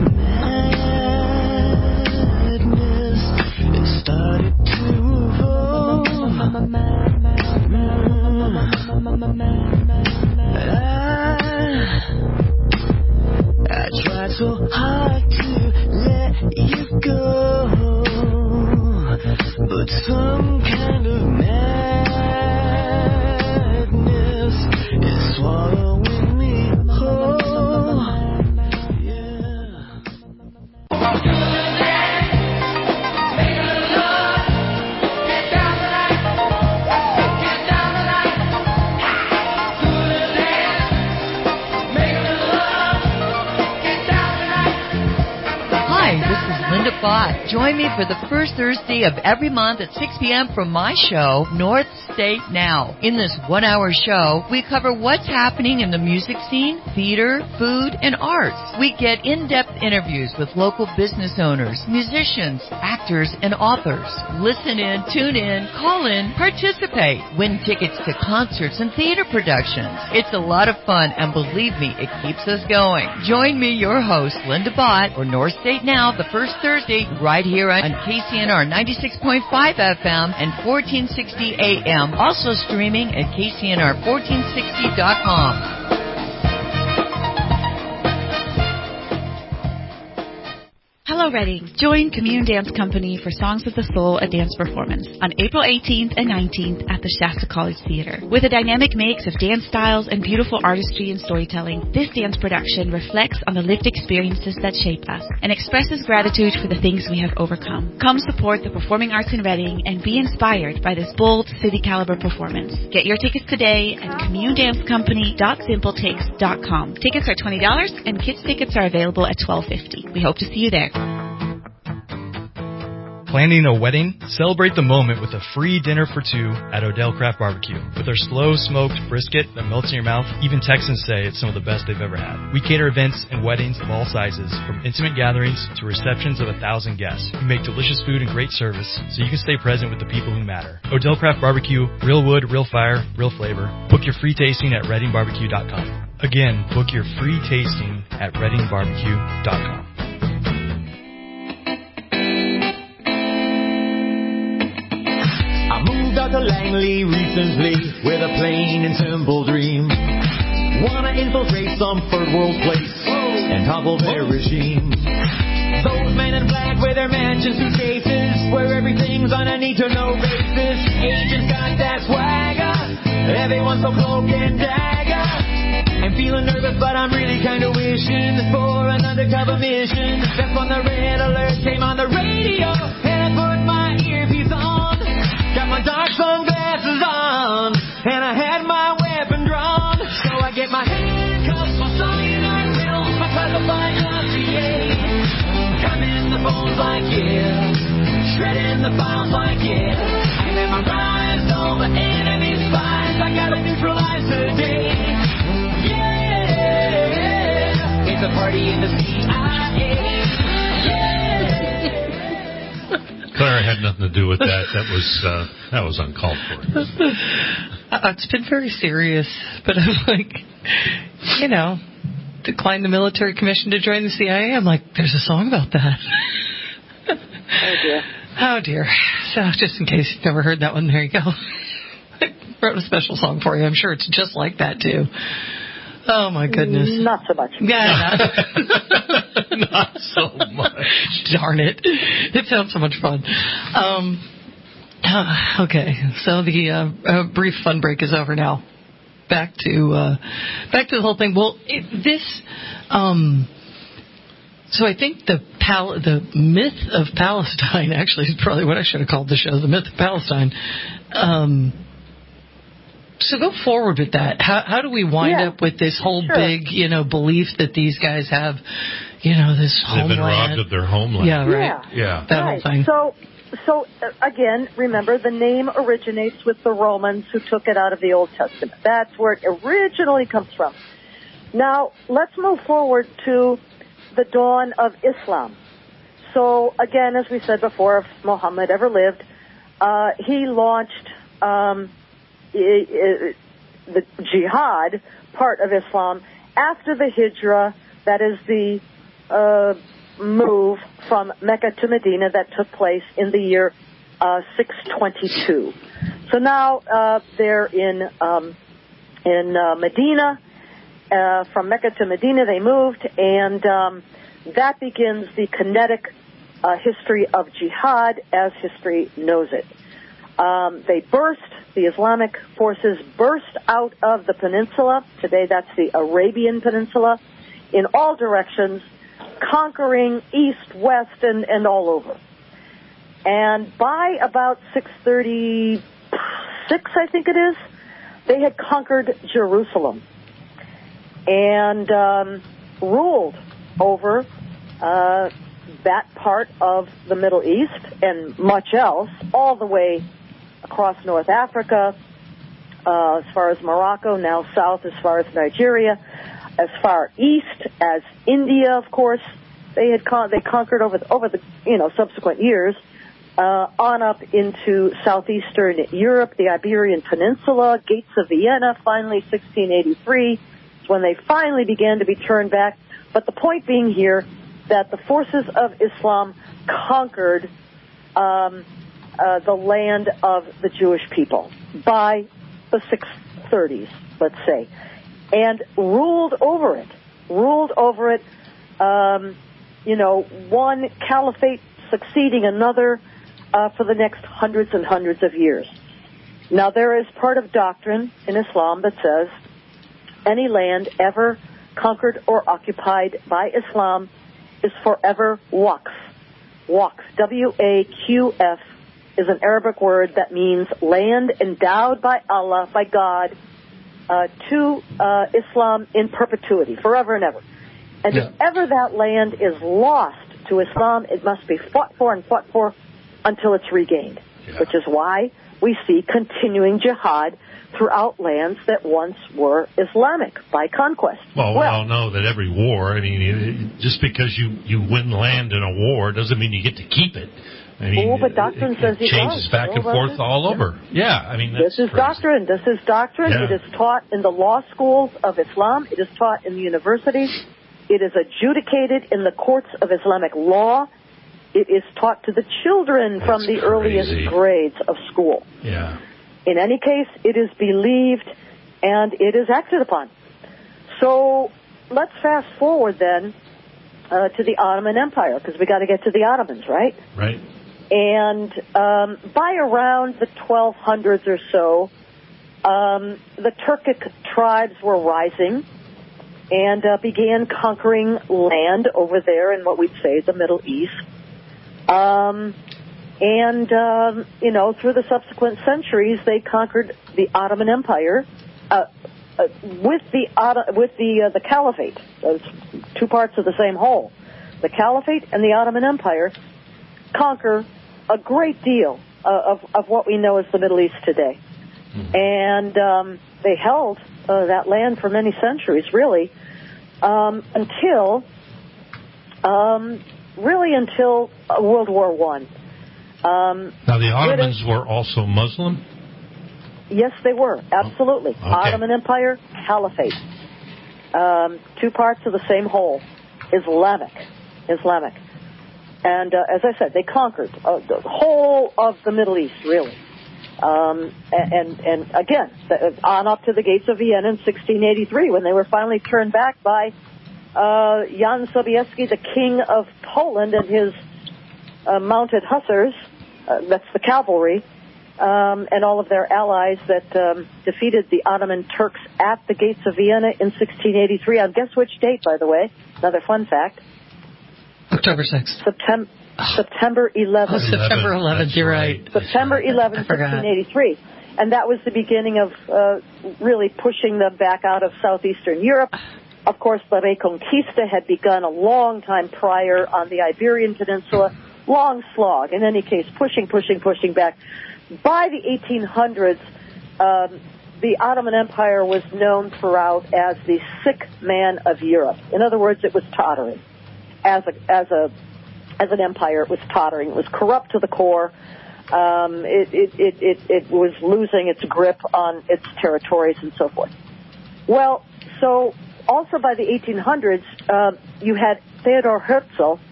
madness. It started to evolve. I, I tried so hard to let you go, but some kind of madness is swallowing me whole. Yeah. Linda Bott. Join me for the first Thursday of every month at six p.m. for my show, North State Now. In this one-hour show, we cover what's happening in the music scene, theater, food, and arts. We get in-depth interviews with local business owners, musicians, actors, and authors. Listen in, tune in, call in, participate, win tickets to concerts and theater productions. It's a lot of fun, and believe me, it keeps us going. Join me, your host, Linda Bott, for North State Now, the first Thursday, right here on K C N R ninety-six point five F M and fourteen sixty A M. Also streaming at K C N R fourteen sixty dot com. Hello, Reading. Join Commune Dance Company for Songs of the Soul, a dance performance, on April eighteenth and nineteenth at the Shasta College Theater. With a dynamic mix of dance styles and beautiful artistry and storytelling, this dance production reflects on the lived experiences that shape us and expresses gratitude for the things we have overcome. Come support the performing arts in Reading and be inspired by this bold, city-caliber performance. Get your tickets today at commune dance company dot simpletix dot com. Tickets are twenty dollars and kids tickets are available at twelve fifty. We hope to see you there. Planning a wedding? Celebrate the moment with a free dinner for two at Odell Craft Barbecue. With our slow smoked brisket that melts in your mouth, even Texans say it's some of the best they've ever had. We cater events and weddings of all sizes, from intimate gatherings to receptions of a thousand guests. We make delicious food and great service so you can stay present with the people who matter. Odell Craft Barbecue, real wood, real fire, real flavor. Book your free tasting at reading barbecue dot com. Again, book your free tasting at reading barbecue dot com. Out to Langley recently with a plain and simple dream. Wanna infiltrate some third world place and topple their regime. Those men in black with their mansion suitcases, where everything's on a need-to-know basis. Agents got that swagger, everyone's so cloak and dagger. I'm feeling nervous, but I'm really kinda wishing for an undercover mission. Step on the red alert, came on the radio, and I put my earpiece on. Got my dark sunglasses on, and I had my weapon drawn. So I get my handcuffs, my cyanide pills, my classified dossier. Come in the phones like yeah, shredding the files like yeah. I memorized all the enemy spies, I gotta neutralize today. Yeah, it's a party in the C I A. Clara had nothing to do with that. That was uh, that was uncalled for. Uh, it's been very serious, but I'm like, you know, declined the military commission to join the C I A. I'm like, there's a song about that. Oh, dear. Oh, dear. So just in case you've never heard that one, there you go. I wrote a special song for you. I'm sure it's just like that, too. Oh, my goodness. Not so much. Yeah, not, not so much. Darn it. It sounds so much fun. Um, uh, okay, so the uh, uh, brief fun break is over now. Back to uh, back to the whole thing. Well, it, this... Um, So I think the pal- the myth of Palestine actually is probably what I should have called the show, the myth of Palestine. Um, so go forward with that. How, how do we wind yeah, up with this whole sure. big, you know, belief that these guys have, you know, this They've homeland? been robbed of their homeland. Yeah, right. Yeah, yeah. that right. whole thing. So, so uh, again, remember the name originates with the Romans who took it out of the Old Testament. That's where it originally comes from. Now let's move forward to the dawn of Islam. So again, as we said before, if Muhammad ever lived, uh, he launched um, the jihad part of Islam after the Hijrah, that is the uh, move from Mecca to Medina that took place in the year uh, six twenty-two. So now uh, they're in um, in uh, Medina. Uh, from Mecca to Medina, they moved, and um, that begins the kinetic uh, history of jihad as history knows it. Um, they burst, the Islamic forces burst out of the peninsula. Today, that's the Arabian Peninsula, in all directions, conquering east, west, and, and all over. And by about six thirty-six, I think it is, they had conquered Jerusalem and um, ruled over uh, that part of the Middle East and much else, all the way across North Africa, uh, as far as Morocco, now south as far as Nigeria, as far east as India, of course. They had con- they conquered over the, over the you know subsequent years, uh, on up into southeastern Europe, the Iberian Peninsula, Gates of Vienna. Finally, sixteen eighty-three. When they finally began to be turned back. But the point being here that the forces of Islam conquered um, uh, the land of the Jewish people by the six thirties, let's say, and ruled over it, ruled over it, um, you know, one caliphate succeeding another uh, for the next hundreds and hundreds of years. Now, there is part of doctrine in Islam that says any land ever conquered or occupied by Islam is forever waqf. Waqf, W A Q F, is an Arabic word that means land endowed by Allah, by God, uh, to uh, Islam in perpetuity, forever and ever. And yeah. if ever that land is lost to Islam, it must be fought for and fought for until it's regained, yeah. which is why we see continuing jihad throughout lands that once were Islamic by conquest. Well, well, we all know that every war, I mean, just because you, you win land in a war doesn't mean you get to keep it. I mean, oh, but doctrine it, says it changes does. back and forth it? all over. Yeah, yeah I mean, that's This is crazy. doctrine. This is doctrine. Yeah. It is taught in the law schools of Islam. It is taught in the universities. It is adjudicated in the courts of Islamic law. It is taught to the children that's from the crazy. earliest grades of school. Yeah. In any case, it is believed and it is acted upon. So let's fast forward then uh, to the Ottoman Empire, because we got to get to the Ottomans, right? Right. And um, by around the twelve hundreds or so, um, the Turkic tribes were rising and uh, began conquering land over there in what we'd say the Middle East. Um, and, um, you know, through the subsequent centuries, they conquered the Ottoman Empire uh, uh, with the with the uh, the Caliphate. Those two parts of the same whole. The Caliphate and the Ottoman Empire conquer a great deal uh, of of what we know as the Middle East today, mm-hmm. and um, they held uh, that land for many centuries, really, um, until um, really until uh, World War One. Um, now the Ottomans British, were also Muslim? Yes, they were, absolutely. Okay. Ottoman Empire, Caliphate. um, two parts of the same whole, Islamic, Islamic. And uh, as I said, they conquered uh, the whole of the Middle East, really. Um, and, and again, on up to the gates of Vienna in sixteen eighty-three, when they were finally turned back by uh, Jan Sobieski, the king of Poland, and his uh, mounted hussars, uh, that's the cavalry, um, and all of their allies that um, defeated the Ottoman Turks at the gates of Vienna in sixteen eighty-three. On guess which date, by the way? Another fun fact. October sixth. September September eleventh. Oh, September eleventh, you're right. September eleventh, sixteen eighty-three. And that was the beginning of uh, really pushing them back out of southeastern Europe. Of course, the Reconquista had begun a long time prior on the Iberian Peninsula. Long slog. In any case, pushing, pushing, pushing back. By the eighteen hundreds, um, the Ottoman Empire was known throughout as the sick man of Europe. In other words, it was tottering. As a, as a, as an empire, it was tottering. It was corrupt to the core. Um, it, it, it, it, it was losing its grip on its territories and so forth. Well, so also by the eighteen hundreds, uh, you had Theodor Herzl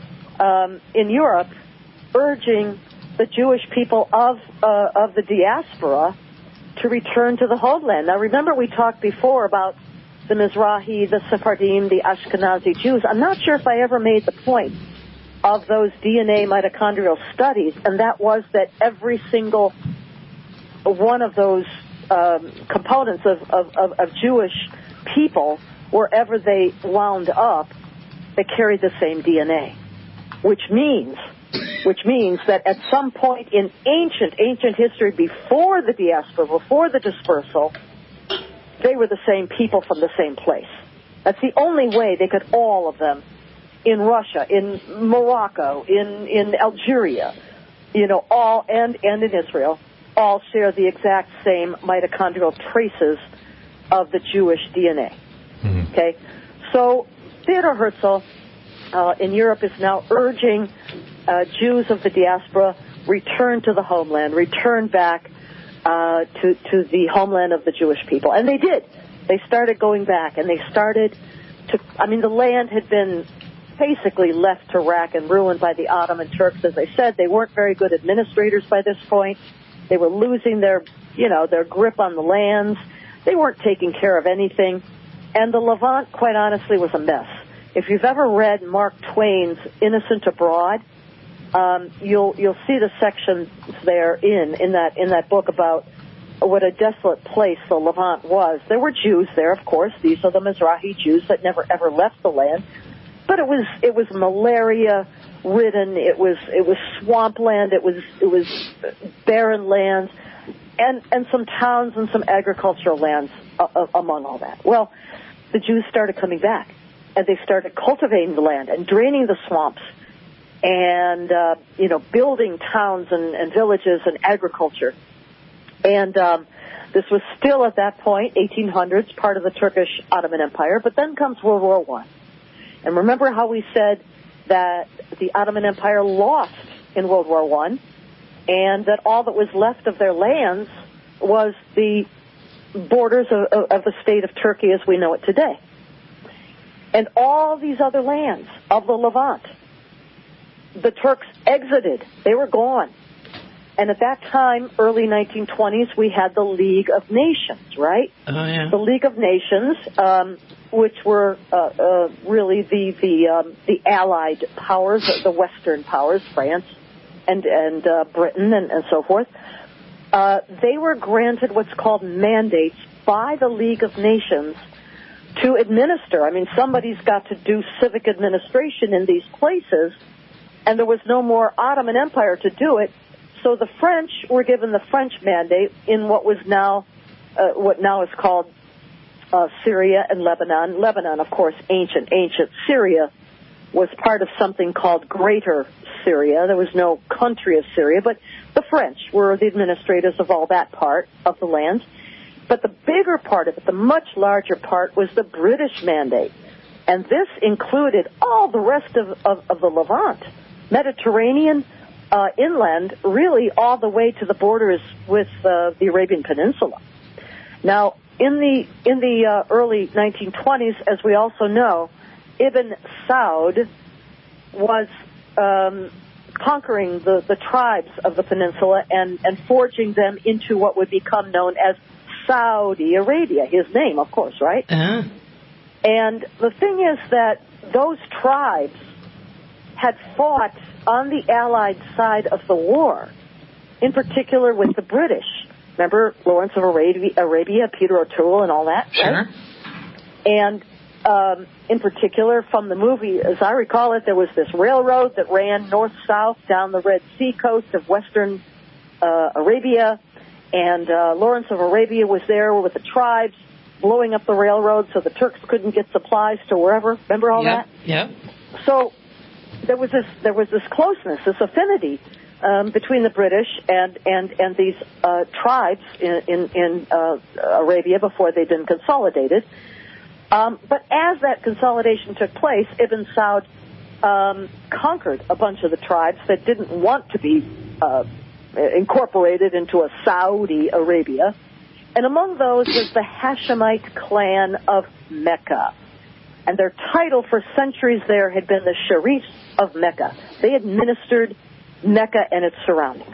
um, in Europe urging the Jewish people of uh, of the diaspora to return to the homeland. Now, remember we talked before about the Mizrahi, the Sephardim, the Ashkenazi Jews. I'm not sure if I ever made the point of those D N A mitochondrial studies, and that was that every single one of those um, components of, of, of, of Jewish people, wherever they wound up, they carried the same D N A, which means, which means that at some point in ancient, ancient history, before the diaspora, before the dispersal, they were the same people from the same place. That's the only way they could, all of them, in Russia, in Morocco, in, in Algeria, you know, all, and, and in Israel, all share the exact same mitochondrial traces of the Jewish D N A. Mm-hmm. Okay? So Theodor Herzl uh, in Europe is now urging uh, Jews of the diaspora, return to the homeland, return back Uh, to, to the homeland of the Jewish people. And they did. They started going back, and they started to, I mean, the land had been basically left to rack and ruin by the Ottoman Turks. As I said, they weren't very good administrators by this point. They were losing their, you know, their grip on the lands. They weren't taking care of anything. And the Levant, quite honestly, was a mess. If you've ever read Mark Twain's Innocent Abroad, Um, you'll you'll see the sections there in in that in that book about what a desolate place the Levant was. There were Jews there, of course. These are the Mizrahi Jews that never ever left the land. But it was it was malaria ridden. It was it was swampland. It was it was barren lands, and and some towns and some agricultural lands uh, among all that. Well, the Jews started coming back, and they started cultivating the land and draining the swamps, and, uh, you know, building towns and, and villages and agriculture. And um, this was still at that point, eighteen hundreds, part of the Turkish Ottoman Empire. But then comes World War One. And remember how we said that the Ottoman Empire lost in World War One, and that all that was left of their lands was the borders of, of, of the state of Turkey as we know it today. And all these other lands of the Levant, the Turks exited. They were gone. And at that time, early nineteen twenties, we had the League of Nations, right? Oh, yeah. The League of Nations, um, which were uh, uh, really the the um, the Allied powers, the Western powers, France and and uh, Britain and, and so forth. Uh, they were granted what's called mandates by the League of Nations to administer. I mean, somebody's got to do civic administration in these places. And there was no more Ottoman Empire to do it, so the French were given the French mandate in what was now, uh, what now is called uh, Syria and Lebanon. Lebanon, of course, ancient, ancient Syria was part of something called Greater Syria. There was no country of Syria, but the French were the administrators of all that part of the land. But the bigger part of it, the much larger part, was the British mandate. And this included all the rest of, of, of the Levant. Mediterranean uh, inland, really all the way to the borders with uh, the Arabian Peninsula. Now, in the in the uh, early nineteen twenties, as we also know, Ibn Saud was um, conquering the, the tribes of the peninsula and, and forging them into what would become known as Saudi Arabia. His name, of course, right? Uh-huh. And the thing is that those tribes had fought on the Allied side of the war, in particular with the British. Remember Lawrence of Arabia, Arabia Peter O'Toole, and all that? Sure. Right? And um, in particular, from the movie, as I recall it, there was this railroad that ran north-south down the Red Sea coast of western uh, Arabia, and uh, Lawrence of Arabia was there with the tribes blowing up the railroad so the Turks couldn't get supplies to wherever. Remember all yep. that? Yep. So there was this there was this closeness, this affinity um, between the British and and and these uh, tribes in in, in uh, Arabia before they'd been consolidated. Um, but as that consolidation took place, Ibn Saud um, conquered a bunch of the tribes that didn't want to be uh, incorporated into a Saudi Arabia. And among those was the Hashemite clan of Mecca. And their title for centuries there had been the Sharifs of Mecca. They administered Mecca and its surroundings.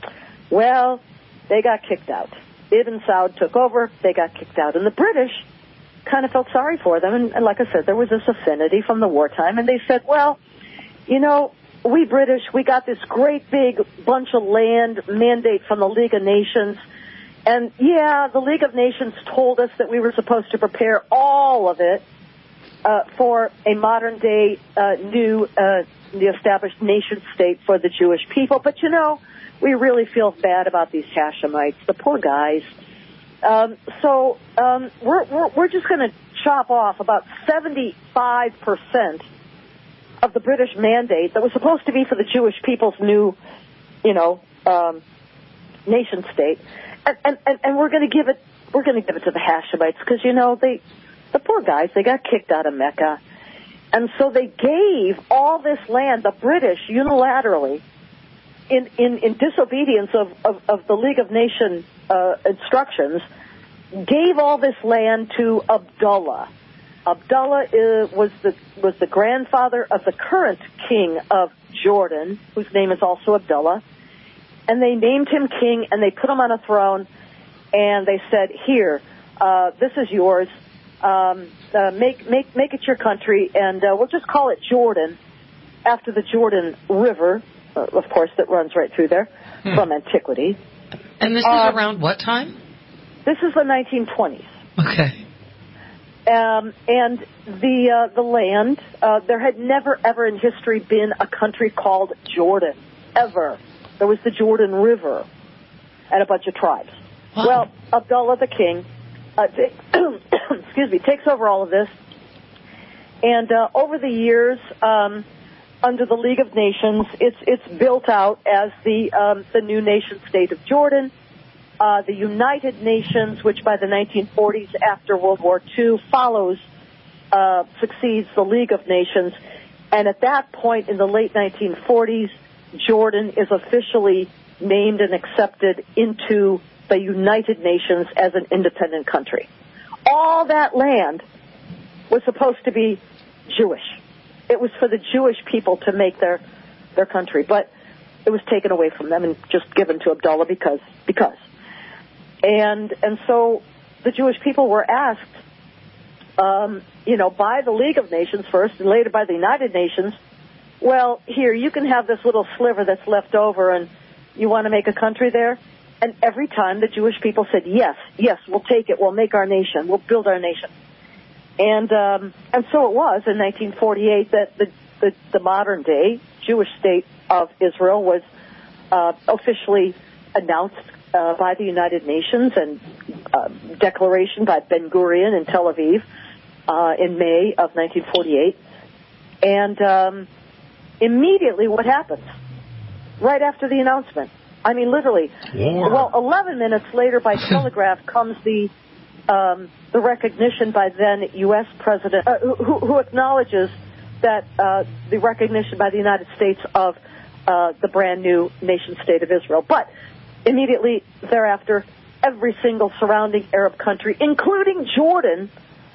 Well, they got kicked out. Ibn Saud took over, they got kicked out. And the British kind of felt sorry for them. And, and like I said, there was this affinity from the wartime. And they said, well, you know, we British, we got this great big bunch of land mandate from the League of Nations. And, yeah, the League of Nations told us that we were supposed to prepare all of it uh, for a modern-day uh, new uh, the established nation-state for the Jewish people. But, you know, we really feel bad about these Hashemites, the poor guys. Um, so um, we're, we're, we're just going to chop off about seventy-five percent of the British mandate that was supposed to be for the Jewish people's new, you know, um, nation-state. And, and, and we're going to give it, we're going to give it to the Hashemites because, you know, they, the poor guys, they got kicked out of Mecca. And so they gave all this land, the British unilaterally, in, in, in disobedience of, of, of the League of Nations uh, instructions, gave all this land to Abdullah. Abdullah uh, was the was the grandfather of the current king of Jordan, whose name is also Abdullah. And they named him king, and they put him on a throne, and they said, here, uh, this is yours. Um, uh, make make make it your country, and uh, we'll just call it Jordan, after the Jordan River, uh, of course, that runs right through there hmm. from antiquity. And this is uh, around what time? This is the nineteen twenties. Okay. Um, and the uh, the land, uh, there had never, ever in history been a country called Jordan, ever. There was the Jordan River and a bunch of tribes. Wow. Well, Abdullah the king, uh, t- excuse me, takes over all of this. And uh, over the years, um, under the League of Nations, it's it's built out as the um, the new nation state of Jordan. Uh, the United Nations, which by the nineteen forties, after World War Two, follows, uh, succeeds the League of Nations. And at that point, in the late nineteen forties, Jordan is officially named and accepted into the United Nations as an independent country. All that land was supposed to be Jewish. It was for the Jewish people to make their their country, but it was taken away from them and just given to Abdullah because because. And and so the Jewish people were asked, um, you know, by the League of Nations first and later by the United Nations, well, here, you can have this little sliver that's left over and you want to make a country there? And every time the Jewish people said, yes, yes, we'll take it, we'll make our nation, we'll build our nation. And um, and so it was in nineteen forty-eight that the, the, the modern-day Jewish state of Israel was uh, officially announced uh, by the United Nations and uh, declaration by Ben-Gurion in Tel Aviv uh, in May of nineteen forty-eight. And um, immediately what happens? Right after the announcement. I mean, literally. War. Well, eleven minutes later by telegraph comes the um, the recognition by then U S President, uh, who, who acknowledges that uh, the recognition by the United States of uh, the brand new nation state of Israel. But immediately thereafter, every single surrounding Arab country, including Jordan,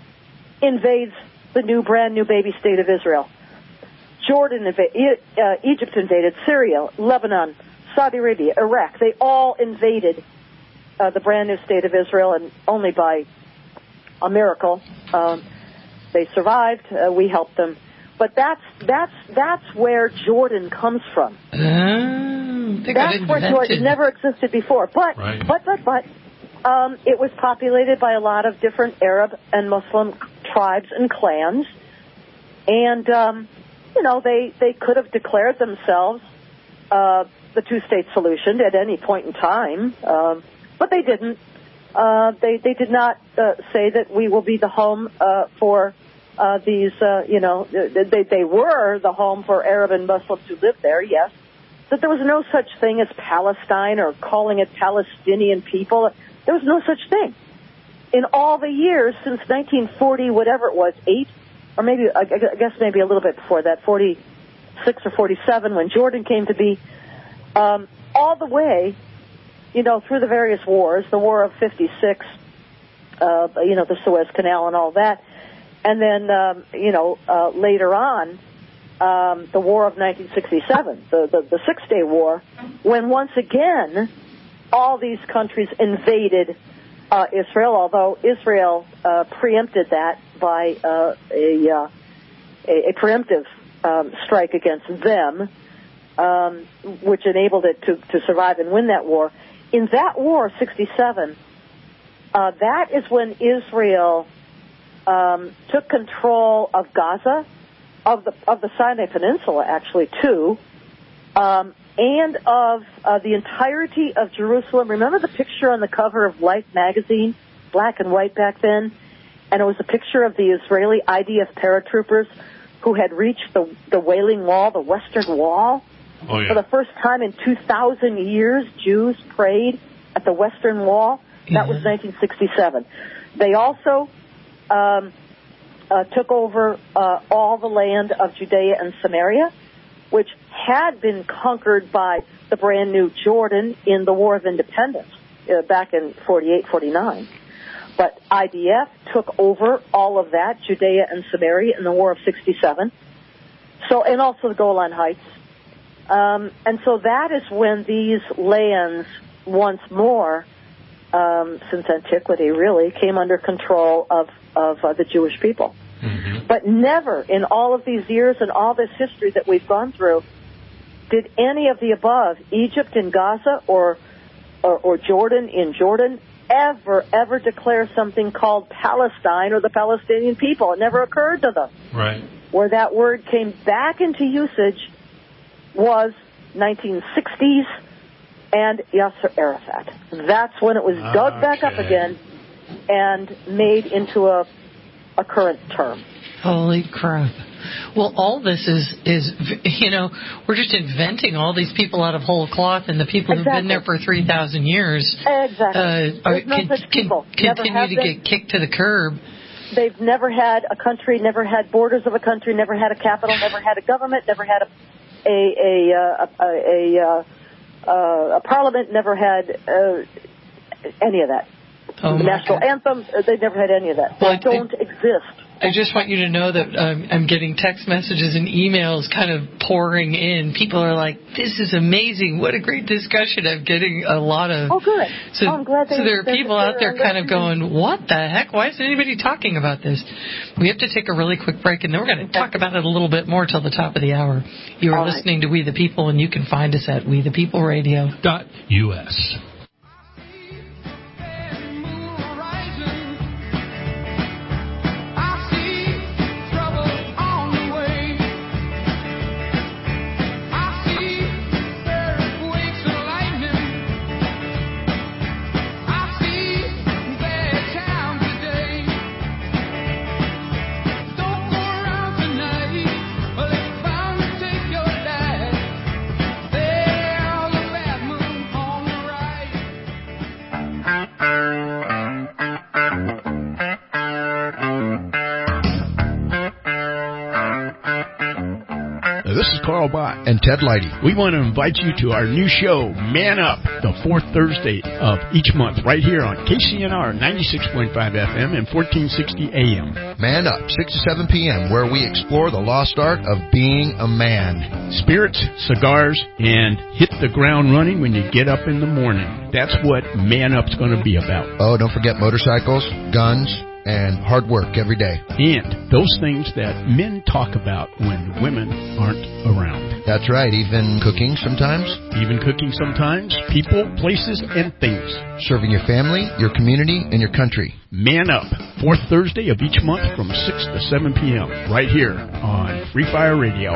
invades the new, brand new baby state of Israel. Jordan, invaded, uh, Egypt invaded, Syria, Lebanon, Saudi Arabia, Iraq. They all invaded uh, the brand new state of Israel, and only by a miracle um, they survived. Uh, we helped them. But that's that's that's where Jordan comes from. Uh, they got that's where invented. Jordan it never existed before. But Right. but but but um, it was populated by a lot of different Arab and Muslim tribes and clans, and um, you know they they could have declared themselves uh, the two-state solution at any point in time, um, but they didn't. Uh, they they did not uh, say that we will be the home uh, for. Uh, these, uh, you know, they, they were the home for Arab and Muslims who lived there, yes. But there was no such thing as Palestine or calling it Palestinian people. There was no such thing. In all the years since nineteen forty, whatever it was, eight, or maybe, I guess maybe a little bit before that, forty-six or forty-seven, when Jordan came to be, um, all the way, you know, through the various wars, the War of fifty-six, uh, you know, the Suez Canal and all that. And then, um, you know, uh, later on, um, the War of nineteen sixty-seven, the, the, the Six-Day War, when once again all these countries invaded uh, Israel, although Israel uh, preempted that by uh, a, uh, a, a preemptive um, strike against them, um, which enabled it to, to survive and win that war. In that war, sixty-seven, uh, that is when Israel... Um, took control of Gaza, of the of the Sinai Peninsula, actually, too, um, and of uh, the entirety of Jerusalem. Remember the picture on the cover of Life magazine, black and white back then? And it was a picture of the Israeli I D F paratroopers who had reached the, the Wailing Wall, the Western Wall. Oh, yeah. For the first time in two thousand years, Jews prayed at the Western Wall. That was nineteen sixty-seven. They also... Um, uh, took over uh, all the land of Judea and Samaria, which had been conquered by the brand new Jordan in the War of Independence uh, back in forty-eight, forty-nine. But I D F took over all of that, Judea and Samaria, in the War of sixty-seven. So, and also the Golan Heights. Um, and so that is when these lands once more, um, since antiquity really, came under control of of uh, the Jewish people. Mm-hmm. But never in all of these years and all this history that we've gone through did any of the above, Egypt in Gaza or, or, or Jordan in Jordan, ever, ever declare something called Palestine or the Palestinian people. It never occurred to them. Right. Where that word came back into usage was nineteen sixties and Yasser Arafat. That's when it was dug okay. back up again and made into a a current term. Holy crap. Well, all this is, is, you know, we're just inventing all these people out of whole cloth, and the people exactly. who've been there for three thousand years exactly. uh, are, no can, such people. Can, continue to been. get kicked to the curb. They've never had a country, never had borders of a country, never had a capital, never had a government, never had a a a a, a, a, a, a parliament, never had uh, any of that. Oh the national God. anthem, they never had any of that. They well, don't I, exist. I just want you to know that um, I'm getting text messages and emails kind of pouring in. People are like, this is amazing. What a great discussion. I'm getting a lot of... Oh, good. So, oh, I'm glad they, so there are people out there kind of going, what the heck? Why isn't anybody talking about this? We have to take a really quick break, and then we're going to talk about it a little bit more till the top of the hour. You are All listening right. to We the People, and you can find us at we the people radio dot U S. Carl Bott and Ted Leidy. We want to invite you to our new show, Man Up, the fourth Thursday of each month, right here on K C N R ninety-six point five F M and fourteen sixty A M. Man Up, six to seven p.m., where we explore the lost art of being a man. Spirits, cigars, and hit the ground running when you get up in the morning. That's what Man Up's going to be about. Oh, don't forget motorcycles, guns, and hard work every day. And those things that men talk about when women aren't around. That's right, even cooking sometimes. Even cooking sometimes. People, places, and things. Serving your family, your community, and your country. Man Up, fourth Thursday of each month from six to seven p.m. right here on Free Fire Radio.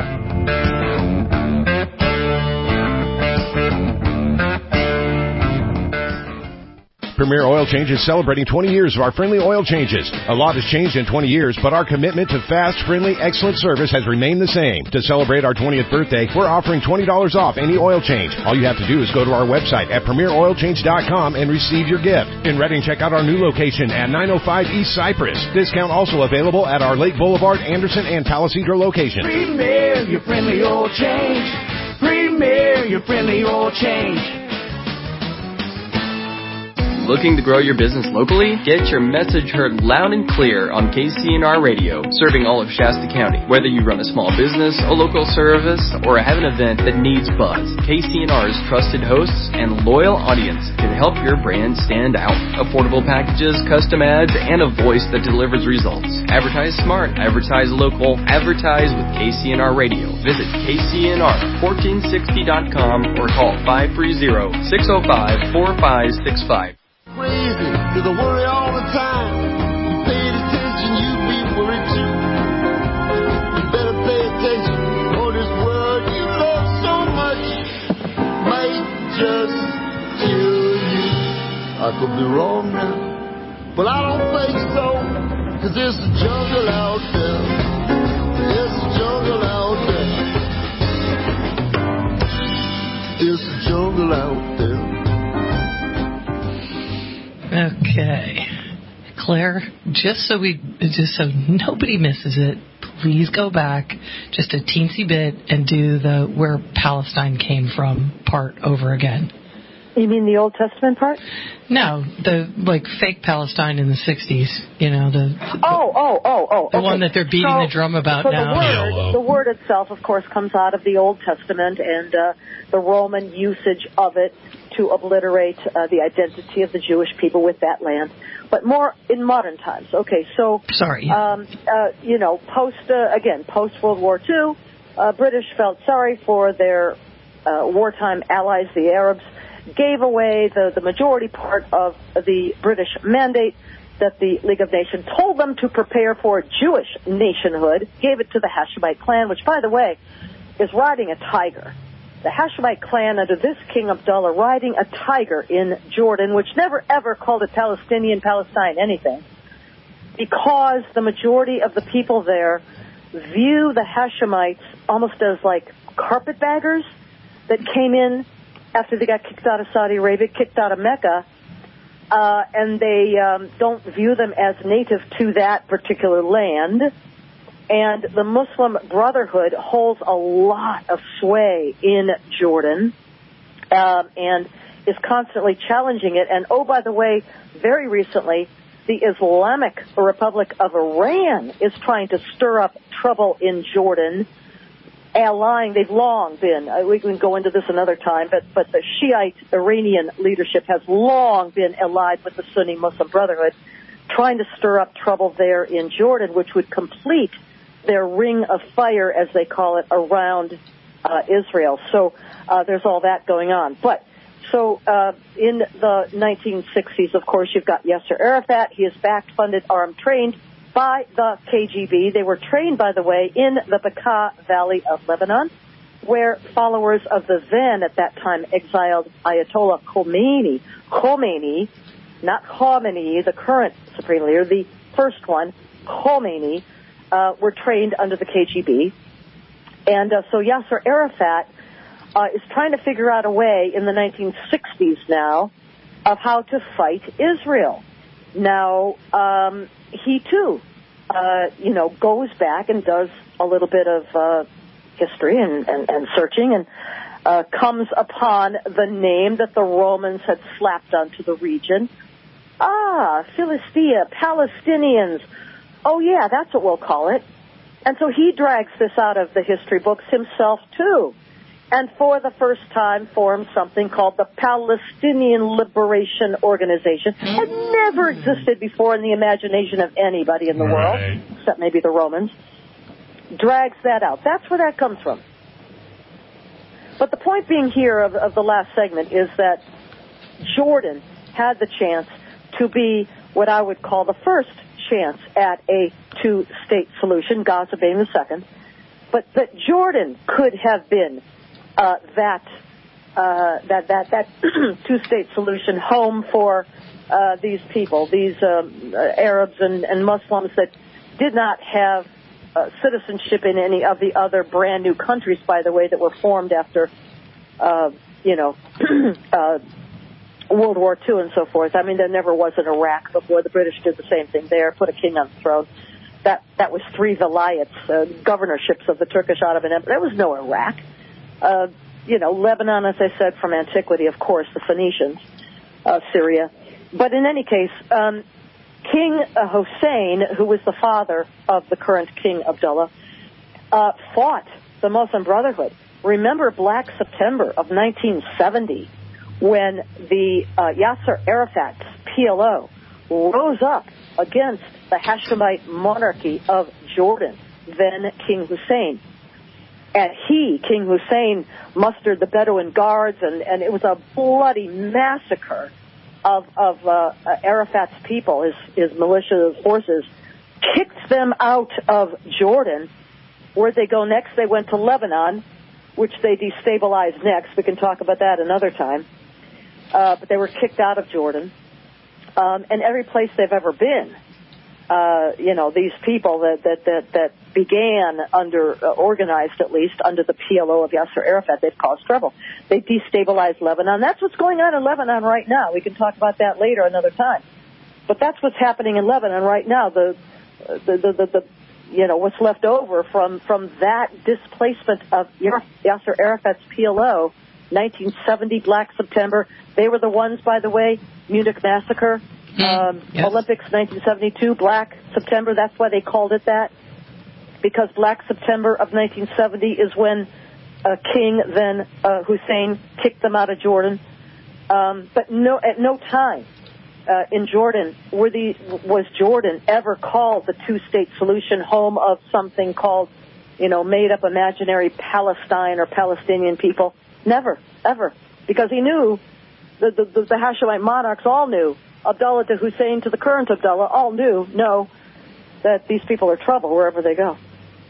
Premier Oil Change is celebrating twenty years of our friendly oil changes. A lot has changed in twenty years, but our commitment to fast, friendly, excellent service has remained the same. To celebrate our twentieth birthday, we're offering twenty dollars off any oil change. All you have to do is go to our website at premier oil change dot com and receive your gift. In Redding, check out our new location at nine oh five East Cypress. Discount also available at our Lake Boulevard, Anderson, and Palisadro locations. Premier, your friendly oil change. Premier, your friendly oil change. Looking to grow your business locally? Get your message heard loud and clear on K C N R Radio, serving all of Shasta County. Whether you run a small business, a local service, or have an event that needs buzz, K C N R's trusted hosts and loyal audience can help your brand stand out. Affordable packages, custom ads, and a voice that delivers results. Advertise smart, advertise local, advertise with K C N R Radio. Visit K C N R fourteen sixty dot com or call five three zero, six zero five, four five six five. Crazy, cause I worry all the time. You paid attention, you be worried too. You better pay attention, or this world you love so much might just kill you. I could be wrong now, but I don't think so, cause there's a jungle out there. There's a jungle out there. There's a jungle out there. Okay. Claire, just so we, just so nobody misses it, please go back just a teensy bit and do the where Palestine came from part over again. You mean the Old Testament part? No, the like fake Palestine in the sixties. You know the. the oh, oh, oh, oh. The okay. one that they're beating so, the drum about so now. The word, the word itself, of course, comes out of the Old Testament and uh, the Roman usage of it to obliterate uh, the identity of the Jewish people with that land, but more in modern times. Okay, so sorry. Um, uh, you know, post uh, again, post World War Two, uh, British felt sorry for their uh, wartime allies, the Arabs, gave away the the majority part of the British mandate that the League of Nations told them to prepare for Jewish nationhood. Gave it to the Hashemite clan, which, by the way, is riding a tiger. The Hashemite clan under this King Abdullah riding a tiger in Jordan, which never ever called it Palestinian, Palestine, anything, because the majority of the people there view the Hashemites almost as like carpetbaggers that came in after they got kicked out of Saudi Arabia, kicked out of Mecca, uh, and they um, don't view them as native to that particular land. And the Muslim Brotherhood holds a lot of sway in Jordan um, and is constantly challenging it. And, oh, by the way, very recently, the Islamic Republic of Iran is trying to stir up trouble in Jordan, allying. They've long been, uh, we can go into this another time, but, but the Shiite Iranian leadership has long been allied with the Sunni Muslim Brotherhood, trying to stir up trouble there in Jordan, which would complete their ring of fire, as they call it, around uh, Israel. So uh, there's all that going on. But so uh, in the nineteen sixties, of course, you've got Yasser Arafat. He is backed, funded, armed, trained by the K G B. They were trained, by the way, in the Bekaa Valley of Lebanon, where followers of the then, at that time, exiled Ayatollah Khomeini, Khomeini, not Khamenei, the current supreme leader, the first one, Khomeini, Uh, were trained under the K G B. And uh, so Yasser Arafat uh, is trying to figure out a way in the nineteen sixties now of how to fight Israel. Now, um, he too, uh, you know, goes back and does a little bit of uh, history and, and, and searching, and uh, comes upon the name that the Romans had slapped onto the region. Ah, Philistia, Palestinians. Oh, yeah, that's what we'll call it. And so he drags this out of the history books himself, too, and for the first time forms something called the Palestinian Liberation Organization. It had never existed before in the imagination of anybody in the right. world, except maybe the Romans. Drags that out. That's where that comes from. But the point being here of, of the last segment is that Jordan had the chance to be what I would call the first chance at a two-state solution, Gaza being the second. But that Jordan could have been uh, that uh, that that that two-state solution, home for uh, these people, these um, uh, Arabs and, and Muslims that did not have uh, citizenship in any of the other brand new countries, by the way, that were formed after, uh, you know, uh, World War Two and so forth. I mean, there never was an Iraq before. The British did the same thing there, put a king on the throne. That that was three vilayets, uh, governorships of the Turkish Ottoman Empire. There was no Iraq. Uh, you know, Lebanon, as I said, from antiquity, of course, the Phoenicians, uh, Syria. But in any case, um, King uh, Hussein, who was the father of the current King Abdullah, uh, fought the Muslim Brotherhood. Remember Black September of nineteen seventy, when the uh, Yasser Arafat's P L O rose up against the Hashemite monarchy of Jordan, then King Hussein. And he, King Hussein, mustered the Bedouin guards, and, and it was a bloody massacre of, of uh, Arafat's people, his, his militia forces, kicked them out of Jordan. Where'd they go next? They went to Lebanon, which they destabilized next. We can talk about that another time. Uh, but they were kicked out of Jordan. Um, and every place they've ever been, uh, you know, these people that, that, that, that began under, uh, organized at least, under the P L O of Yasser Arafat, they've caused trouble. They destabilized Lebanon. That's what's going on in Lebanon right now. We can talk about that later another time. But that's what's happening in Lebanon right now. The, the, the, the, the you know, what's left over from, from that displacement of Yasser Arafat's P L O, nineteen seventy, Black September. They were the ones, by the way, Munich Massacre, um, yes. Olympics nineteen seventy-two, Black September. That's why they called it that, because Black September of nineteen seventy is when uh, King, then uh, Hussein, kicked them out of Jordan. Um, but no, at no time uh, in Jordan were the, was Jordan ever called the two-state solution, home of something called, you know, made-up imaginary Palestine or Palestinian people. Never, ever. Because he knew, the, the, the, the Hashemite monarchs all knew, Abdullah to Hussein to the current Abdullah all knew, know that these people are trouble wherever they go.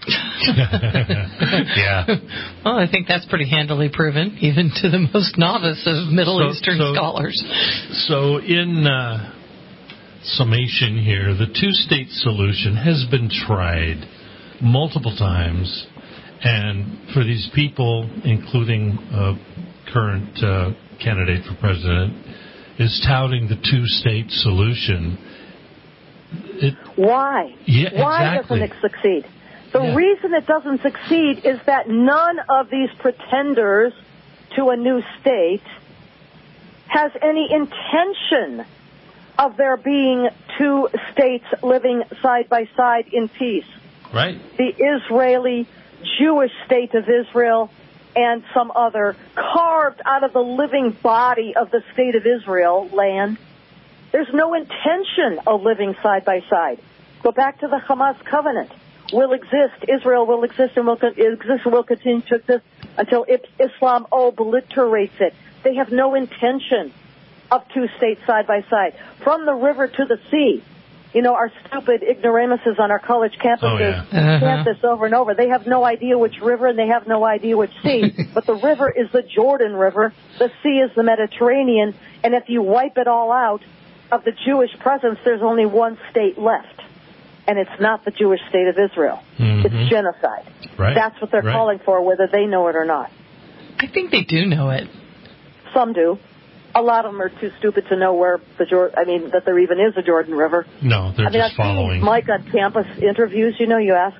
Yeah. Well, I think that's pretty handily proven, even to the most novice of Middle so, Eastern so, scholars. So in uh, summation here, the two-state solution has been tried multiple times. And for these people, including uh, current uh, candidate for president, is touting the two-state solution. It, Why? Yeah, Why exactly. doesn't it succeed? The yeah. reason it doesn't succeed is that none of these pretenders to a new state has any intention of there being two states living side by side in peace. Right. The Israeli Jewish state of Israel and some other carved out of the living body of the state of Israel land. There's no intention of living side by side. Go back to the Hamas covenant. Will exist. Israel will exist and will exist and will continue to exist until Islam obliterates it. They have no intention of two states side by side. From the river to the sea. You know, our stupid ignoramuses on our college campuses oh, yeah. uh-huh. chant this over and over. They have no idea which river and they have no idea which sea. But the river is the Jordan River. The sea is the Mediterranean. And if you wipe it all out of the Jewish presence, there's only one state left. And it's not the Jewish state of Israel. Mm-hmm. It's genocide. Right. That's what they're right. calling for, whether they know it or not. I think they do know it. Some do. A lot of them are too stupid to know where the Jordan, I mean, that there even is a Jordan River. No, they're I mean, just I've following. Seen Mike on campus interviews, you know, you ask him,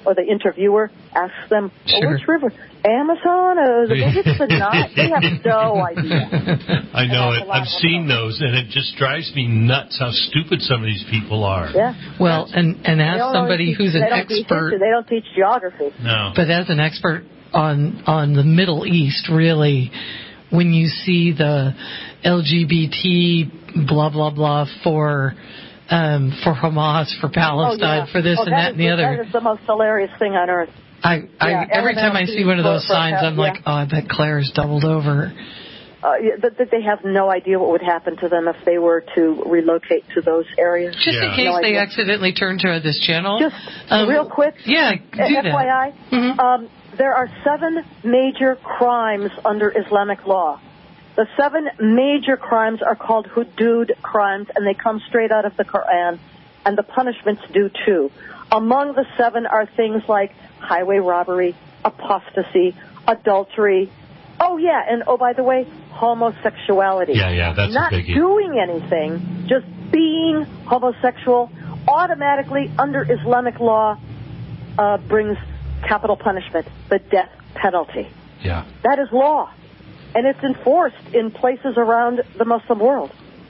or the interviewer asks them, well, Sure. which river? Amazon or the biggest? The Nile? They have no idea. I know And it. that's a lot I've of seen those, and it just drives me nuts how stupid some of these people are. Yeah. Well, and and They as don't somebody always who's teach- an they don't teach expert, history, they don't teach geography. No. but as an expert on on the Middle East, really, when you see the L G B T blah blah blah for um, for Hamas, for Palestine, oh, yeah. for this oh, and that, is, and the other. That is the most hilarious thing on earth. I, I Yeah, every time I see one of those for- for- signs, I'm yeah. like, oh, I bet Claire is doubled over. Uh, yeah, that, that they have no idea what would happen to them if they were to relocate to those areas. Just in case No they idea. accidentally turn to this channel. Just um, real quick. Yeah, do F Y I, that. Mm-hmm. um, there are seven major crimes under Islamic law. The seven major crimes are called hudud crimes, and they come straight out of the Quran, and the punishments do too. Among the seven are things like highway robbery, apostasy, adultery. Oh, yeah, and oh, by the way, homosexuality. Yeah, yeah, that's Not a biggie. doing anything, just being homosexual, automatically under Islamic law uh, brings capital punishment, the death penalty. Yeah. That is law, and it's enforced in places around the Muslim world.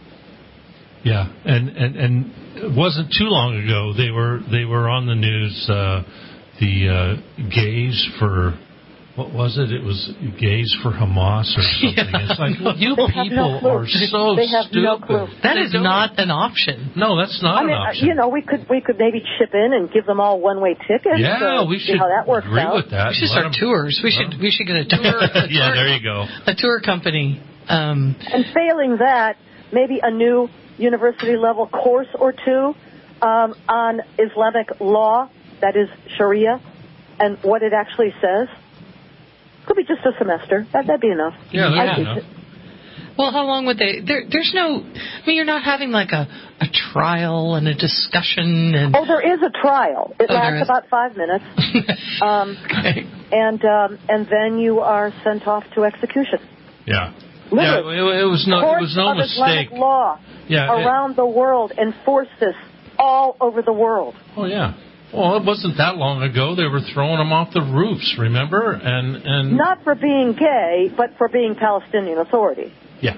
Yeah, and, and and it wasn't too long ago they were they were on the news. Uh, the uh, gays for what was it? It was gays for Hamas or something. Yeah. It's like well, you They have people no clue. are so They have stupid. no clue. That They is don't- not an option. No, that's not I mean, an uh, option. you know, we could we could maybe chip in and give them all one-way tickets. Yeah, uh, we see should how that works agree out. with that. We should Let start 'em- tours. We should we should get a tour. a yeah, tour- there you go. A tour company. Um, And failing that, maybe a new university-level course or two um, on Islamic law, that is Sharia, and what it actually says. Could be just a semester. That, that'd be enough. Yeah, I'd that's teach enough. it. well, how long would they? There, there's no. I mean, you're not having like a, a trial and a discussion and. Oh, there is a trial. It Oh, there lasts is? about five minutes. um, Okay. and um, and then you are sent off to execution. Yeah. Literally. Yeah, it, it was no it Courts was no of mistake. Islamic law Yeah, it- around the world enforce this all over the world. Oh yeah. Well, it wasn't that long ago. They were throwing them off the roofs. Remember? And and Not for being gay, but for being Palestinian Authority. yeah.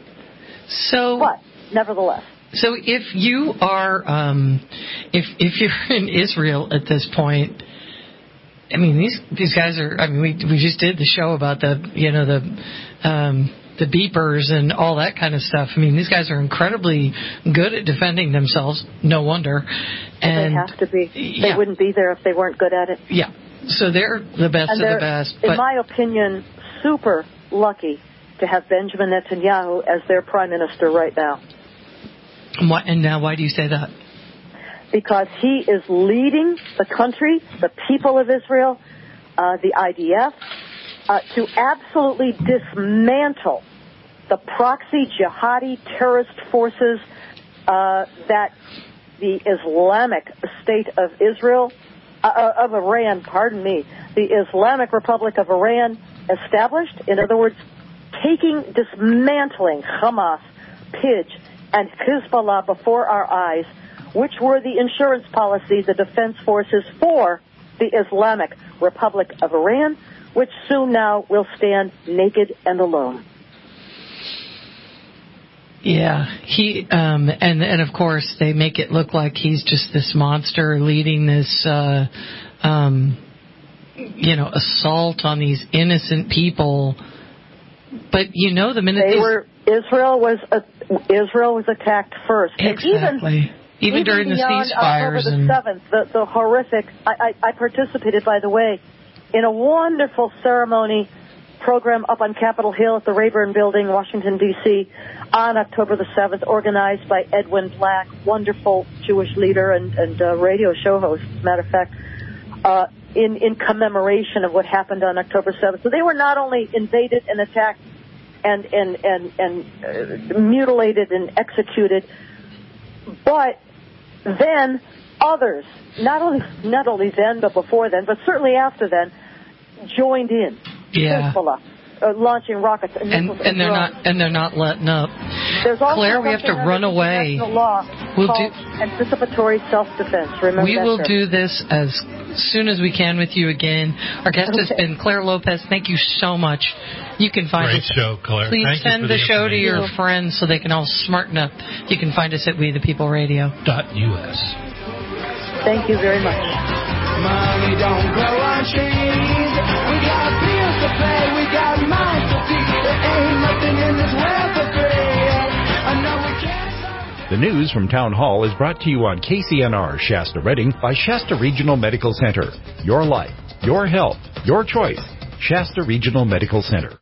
So. But nevertheless, So if you are, um, if if you're in Israel at this point, I mean these these guys are. I mean we we just did the show about the you know the um, the beepers and all that kind of stuff. I mean these guys are incredibly good at defending themselves. No wonder. And they have to be. yeah. They wouldn't be there if they weren't good at it. yeah, so they're the best And of they're, the best. in But my opinion, super lucky to have Benjamin Netanyahu as their prime minister right now. why, and now why do you say that? Because he is leading the country, the people of Israel, uh, the I D F, uh, to absolutely dismantle the proxy jihadi terrorist forces uh, that the Islamic State of Israel, uh, of Iran, pardon me, the Islamic Republic of Iran established. In other words, taking, dismantling Hamas, P I J, and Hezbollah before our eyes, which were the insurance policy, the defense forces for the Islamic Republic of Iran, which soon now will stand naked and alone. Yeah, he um, and and of course they make it look like he's just this monster leading this, uh, um, you know, assault on these innocent people. But you know, the minute they these, were Israel was uh, Israel was attacked first, exactly, and even even during the beyond ceasefires October the and seventh, the, the horrific. I, I, I participated, by the way, in a wonderful ceremony program up on Capitol Hill at the Rayburn Building, Washington, D C, on October the seventh, organized by Edwin Black, wonderful Jewish leader and, and uh, radio show host, as a matter of fact, uh, in, in commemoration of what happened on October seventh. So they were not only invaded and attacked and, and, and, and uh, mutilated and executed, but then others, not only, not only then, but before then, but certainly after then, joined in. yeah, Hezbollah, uh, launching rockets and, and missiles and they're drones. not and they're not letting up. There's also Claire, we have to something run under away. international law We'll called do- anticipatory self-defense. Remember We that will term. do this as as soon as we can with you again. Our guest okay. has been Claire Lopez. Thank you so much. You can find Great us. show, Claire. Please Thank send the, the show to your friends so they can all smarten up. You can find us at we the people radio dot U S. Thank you very much. Money don't grow on trees. We got bills to pay. We got minds to feed. There ain't nothing in this world for free. I know we can't. The news from Town Hall is brought to you on K C N R Shasta Redding by Shasta Regional Medical Center. Your life, your health, your choice. Shasta Regional Medical Center.